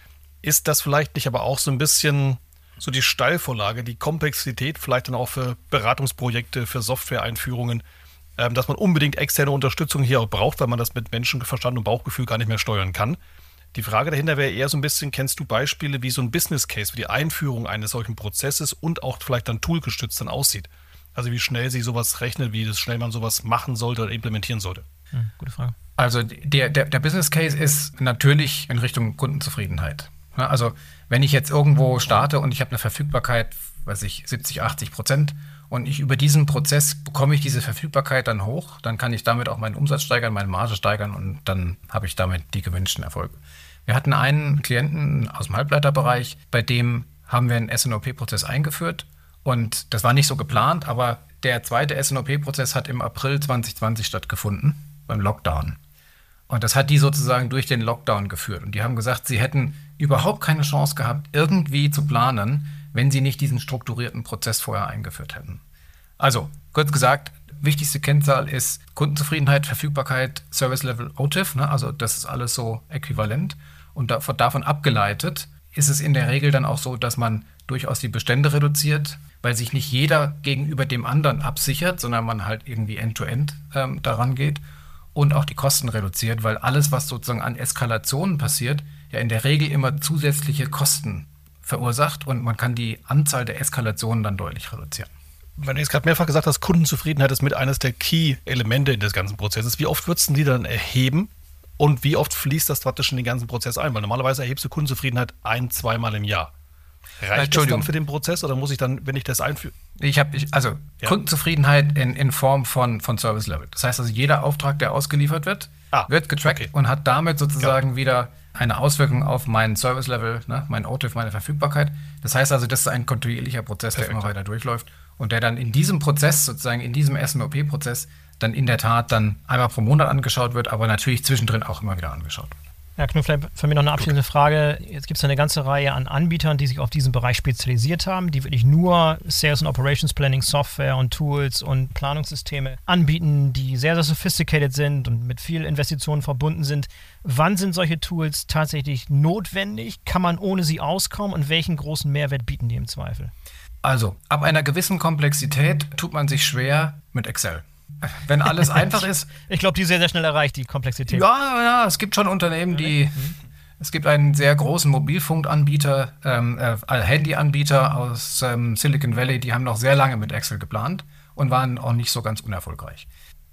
Ist das vielleicht nicht aber auch so ein bisschen so die Steilvorlage, die Komplexität vielleicht dann auch für Beratungsprojekte, für Software-Einführungen, ähm, dass man unbedingt externe Unterstützung hier auch braucht, weil man das mit Menschenverstand und Bauchgefühl gar nicht mehr steuern kann? Die Frage dahinter wäre eher so ein bisschen, kennst du Beispiele, wie so ein Business Case für die Einführung eines solchen Prozesses und auch vielleicht dann toolgestützt dann aussieht? Also wie schnell sich sowas rechnet, wie schnell man sowas machen sollte oder implementieren sollte? Hm, gute Frage. Also der, der, der Business Case ist natürlich in Richtung Kundenzufriedenheit. Also wenn ich jetzt irgendwo starte und ich habe eine Verfügbarkeit, weiß ich, siebzig, achtzig Prozent und ich über diesen Prozess bekomme ich diese Verfügbarkeit dann hoch, dann kann ich damit auch meinen Umsatz steigern, meine Marge steigern und dann habe ich damit die gewünschten Erfolge. Wir hatten einen Klienten aus dem Halbleiterbereich, bei dem haben wir einen S N O P-Prozess eingeführt und das war nicht so geplant, aber der zweite S N O P-Prozess hat im April zwanzig zwanzig stattgefunden, beim Lockdown. Und das hat die sozusagen durch den Lockdown geführt. Und die haben gesagt, sie hätten überhaupt keine Chance gehabt, irgendwie zu planen, wenn sie nicht diesen strukturierten Prozess vorher eingeführt hätten. Also, kurz gesagt, wichtigste Kennzahl ist Kundenzufriedenheit, Verfügbarkeit, Service Level, O T I F, ne? Also das ist alles so äquivalent. Und davon abgeleitet ist es in der Regel dann auch so, dass man durchaus die Bestände reduziert, weil sich nicht jeder gegenüber dem anderen absichert, sondern man halt irgendwie End-to-End ähm, daran geht. Und auch die Kosten reduziert, weil alles, was sozusagen an Eskalationen passiert, ja in der Regel immer zusätzliche Kosten verursacht und man kann die Anzahl der Eskalationen dann deutlich reduzieren. Wenn du jetzt gerade mehrfach gesagt hast, Kundenzufriedenheit ist mit eines der Key-Elemente des ganzen Prozesses, wie oft würdest du die dann erheben und wie oft fließt das praktisch in den ganzen Prozess ein? Weil normalerweise erhebst du Kundenzufriedenheit ein-, zweimal im Jahr. Reicht das dann für den Prozess oder muss ich dann, wenn ich das einführe? Ich habe, ich, also ja. Kundenzufriedenheit in, in Form von, von Service Level. Das heißt also, jeder Auftrag, der ausgeliefert wird, ah, wird getrackt okay. und hat damit sozusagen ja. wieder eine Auswirkung auf meinen Service Level, ne, mein O T I F, meine Verfügbarkeit. Das heißt also, das ist ein kontinuierlicher Prozess, Perfekt. der immer weiter durchläuft und der dann in diesem Prozess, sozusagen in diesem S N O P-Prozess, dann in der Tat dann einmal pro Monat angeschaut wird, aber natürlich zwischendrin auch immer wieder angeschaut wird. Ja, Knut, vielleicht für mich noch eine abschließende Frage. Jetzt gibt es eine ganze Reihe an Anbietern, die sich auf diesen Bereich spezialisiert haben, die wirklich nur Sales und Operations Planning Software und Tools und Planungssysteme anbieten, die sehr, sehr sophisticated sind und mit viel Investitionen verbunden sind. Wann sind solche Tools tatsächlich notwendig? Kann man ohne sie auskommen? Und welchen großen Mehrwert bieten die im Zweifel? Also, ab einer gewissen Komplexität tut man sich schwer mit Excel. Wenn alles einfach ist. Ich glaube, die sehr, sehr schnell erreicht, die Komplexität. Ja, ja, es gibt schon Unternehmen, die. Mhm. Es gibt einen sehr großen Mobilfunkanbieter, ähm, äh, Handyanbieter aus ähm, Silicon Valley, die haben noch sehr lange mit Excel geplant und waren auch nicht so ganz unerfolgreich.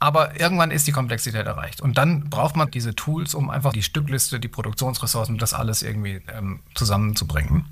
Aber irgendwann ist die Komplexität erreicht. Und dann braucht man diese Tools, um einfach die Stückliste, die Produktionsressourcen, das alles irgendwie ähm, zusammenzubringen.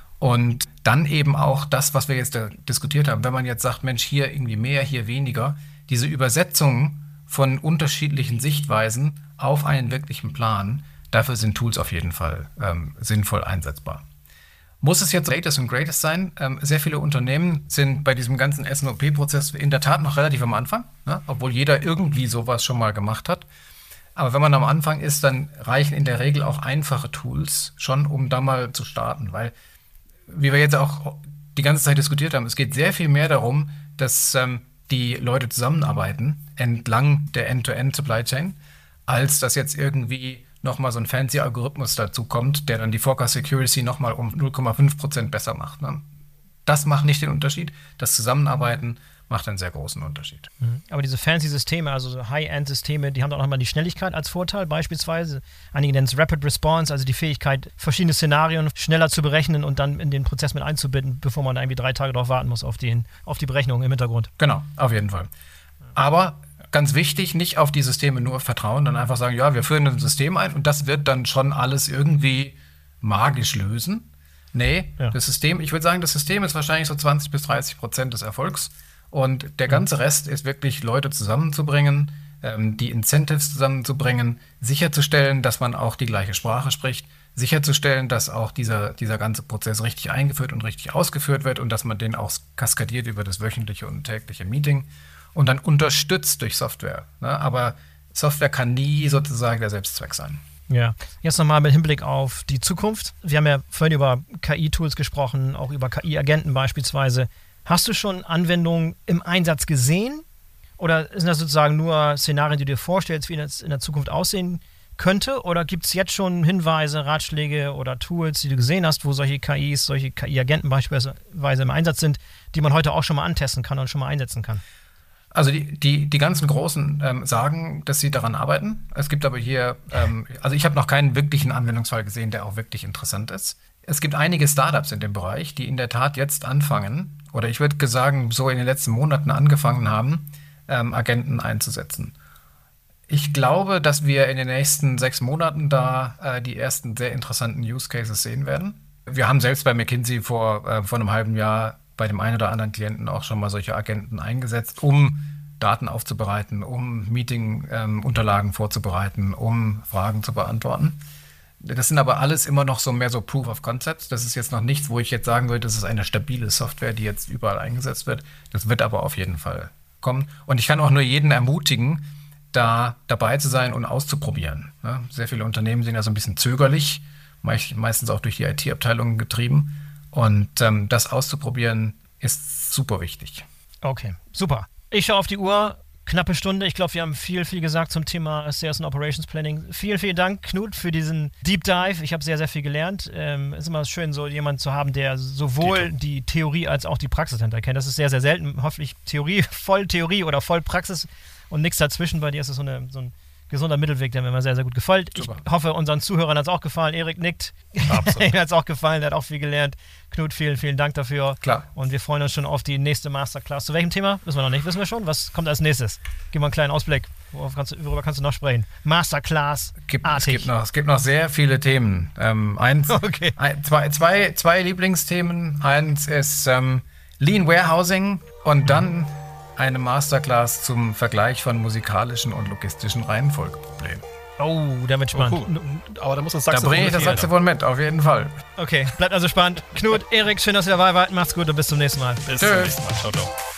Und dann eben auch das, was wir jetzt da diskutiert haben. Wenn man jetzt sagt, Mensch, hier irgendwie mehr, hier weniger, diese Übersetzung von unterschiedlichen Sichtweisen auf einen wirklichen Plan, dafür sind Tools auf jeden Fall ähm, sinnvoll einsetzbar. Muss es jetzt Latest und Greatest sein? Ähm, sehr viele Unternehmen sind bei diesem ganzen S N O P-Prozess in der Tat noch relativ am Anfang, ne? Obwohl jeder irgendwie sowas schon mal gemacht hat. Aber wenn man am Anfang ist, dann reichen in der Regel auch einfache Tools schon, um da mal zu starten. Weil, wie wir jetzt auch die ganze Zeit diskutiert haben, es geht sehr viel mehr darum, dass ähm, die Leute zusammenarbeiten entlang der End-to-End-Supply Chain, als dass jetzt irgendwie nochmal so ein fancy Algorithmus dazu kommt, der dann die Forecast Accuracy nochmal um null Komma fünf Prozent besser macht. Ne? Das macht nicht den Unterschied. Das Zusammenarbeiten macht einen sehr großen Unterschied. Aber diese fancy Systeme, also so High-End-Systeme, die haben doch nochmal die Schnelligkeit als Vorteil beispielsweise. Einige nennen es Rapid Response, also die Fähigkeit, verschiedene Szenarien schneller zu berechnen und dann in den Prozess mit einzubinden, bevor man irgendwie drei Tage darauf warten muss, auf, den, auf die Berechnung im Hintergrund. Genau, auf jeden Fall. Aber ganz wichtig, nicht auf die Systeme nur vertrauen, dann einfach sagen, ja, wir führen ein System ein und das wird dann schon alles irgendwie magisch lösen. Nee, ja. das System, ich würde sagen, das System ist wahrscheinlich so zwanzig bis dreißig Prozent des Erfolgs und der ganze Rest ist wirklich, Leute zusammenzubringen, ähm, die Incentives zusammenzubringen, sicherzustellen, dass man auch die gleiche Sprache spricht, sicherzustellen, dass auch dieser, dieser ganze Prozess richtig eingeführt und richtig ausgeführt wird und dass man den auch kaskadiert über das wöchentliche und tägliche Meeting. Und dann unterstützt durch Software. Ne? Aber Software kann nie sozusagen der Selbstzweck sein. Ja, jetzt nochmal mit Hinblick auf die Zukunft. Wir haben ja vorhin über K I-Tools gesprochen, auch über K I-Agenten beispielsweise. Hast du schon Anwendungen im Einsatz gesehen? Oder sind das sozusagen nur Szenarien, die du dir vorstellst, wie das in der Zukunft aussehen könnte? Oder gibt es jetzt schon Hinweise, Ratschläge oder Tools, die du gesehen hast, wo solche K Is, solche K I-Agenten beispielsweise im Einsatz sind, die man heute auch schon mal antesten kann und schon mal einsetzen kann? Also die, die, die ganzen Großen ähm, sagen, dass sie daran arbeiten. Es gibt aber hier, ähm, also ich habe noch keinen wirklichen Anwendungsfall gesehen, der auch wirklich interessant ist. Es gibt einige Startups in dem Bereich, die in der Tat jetzt anfangen, oder ich würde sagen, so in den letzten Monaten angefangen haben, ähm, Agenten einzusetzen. Ich glaube, dass wir in den nächsten sechs Monaten da äh, die ersten sehr interessanten Use Cases sehen werden. Wir haben selbst bei McKinsey vor, äh, vor einem halben Jahr bei dem einen oder anderen Klienten auch schon mal solche Agenten eingesetzt, um Daten aufzubereiten, um Meeting-Unterlagen ähm, vorzubereiten, um Fragen zu beantworten. Das sind aber alles immer noch so mehr so Proof of Concepts. Das ist jetzt noch nichts, wo ich jetzt sagen würde, das ist eine stabile Software, die jetzt überall eingesetzt wird. Das wird aber auf jeden Fall kommen. Und ich kann auch nur jeden ermutigen, da dabei zu sein und auszuprobieren. Ja, sehr viele Unternehmen sind ja so ein bisschen zögerlich, meistens auch durch die I T-Abteilungen getrieben. Und ähm, das auszuprobieren ist super wichtig. Okay, super. Ich schaue auf die Uhr, knappe Stunde. Ich glaube, wir haben viel, viel gesagt zum Thema Sales und Operations Planning. Vielen, vielen Dank, Knut, für diesen Deep Dive. Ich habe sehr, sehr viel gelernt. Ähm, es ist immer schön, so jemanden zu haben, der sowohl Tito. die Theorie als auch die Praxis dahinter kennt. Das ist sehr, sehr selten. Hoffentlich Theorie, voll Theorie oder voll Praxis und nichts dazwischen. Bei dir ist es so, eine, so ein gesunder Mittelweg, der mir immer sehr, sehr gut gefällt. Super. Ich hoffe, unseren Zuhörern hat es auch gefallen. Erik nickt. Absolut. Ihm hat es auch gefallen, der hat auch viel gelernt. Knut, vielen, vielen Dank dafür. Klar. Und wir freuen uns schon auf die nächste Masterclass. Zu welchem Thema? Wissen wir noch nicht. Wissen wir schon? Was kommt als nächstes? Gib mal einen kleinen Ausblick. Worauf kannst du, worüber kannst du noch sprechen? Masterclass. Gibt, es, gibt noch, es gibt noch sehr viele Themen. Ähm, eins, okay. ein, zwei, zwei, zwei Lieblingsthemen. Eins ist ähm, Lean Warehousing und dann eine Masterclass zum Vergleich von musikalischen und logistischen Reihenfolgeproblemen. Oh, damit spannend. Oh, cool. Aber da muss das Saxophon Da bringe ich das Saxophon mit, auf jeden Fall. Okay, bleibt also spannend. Knut, Erik, schön, dass ihr dabei wart. Macht's gut und bis zum nächsten Mal. Bis Tschüss. zum nächsten Mal. Ciao, ciao.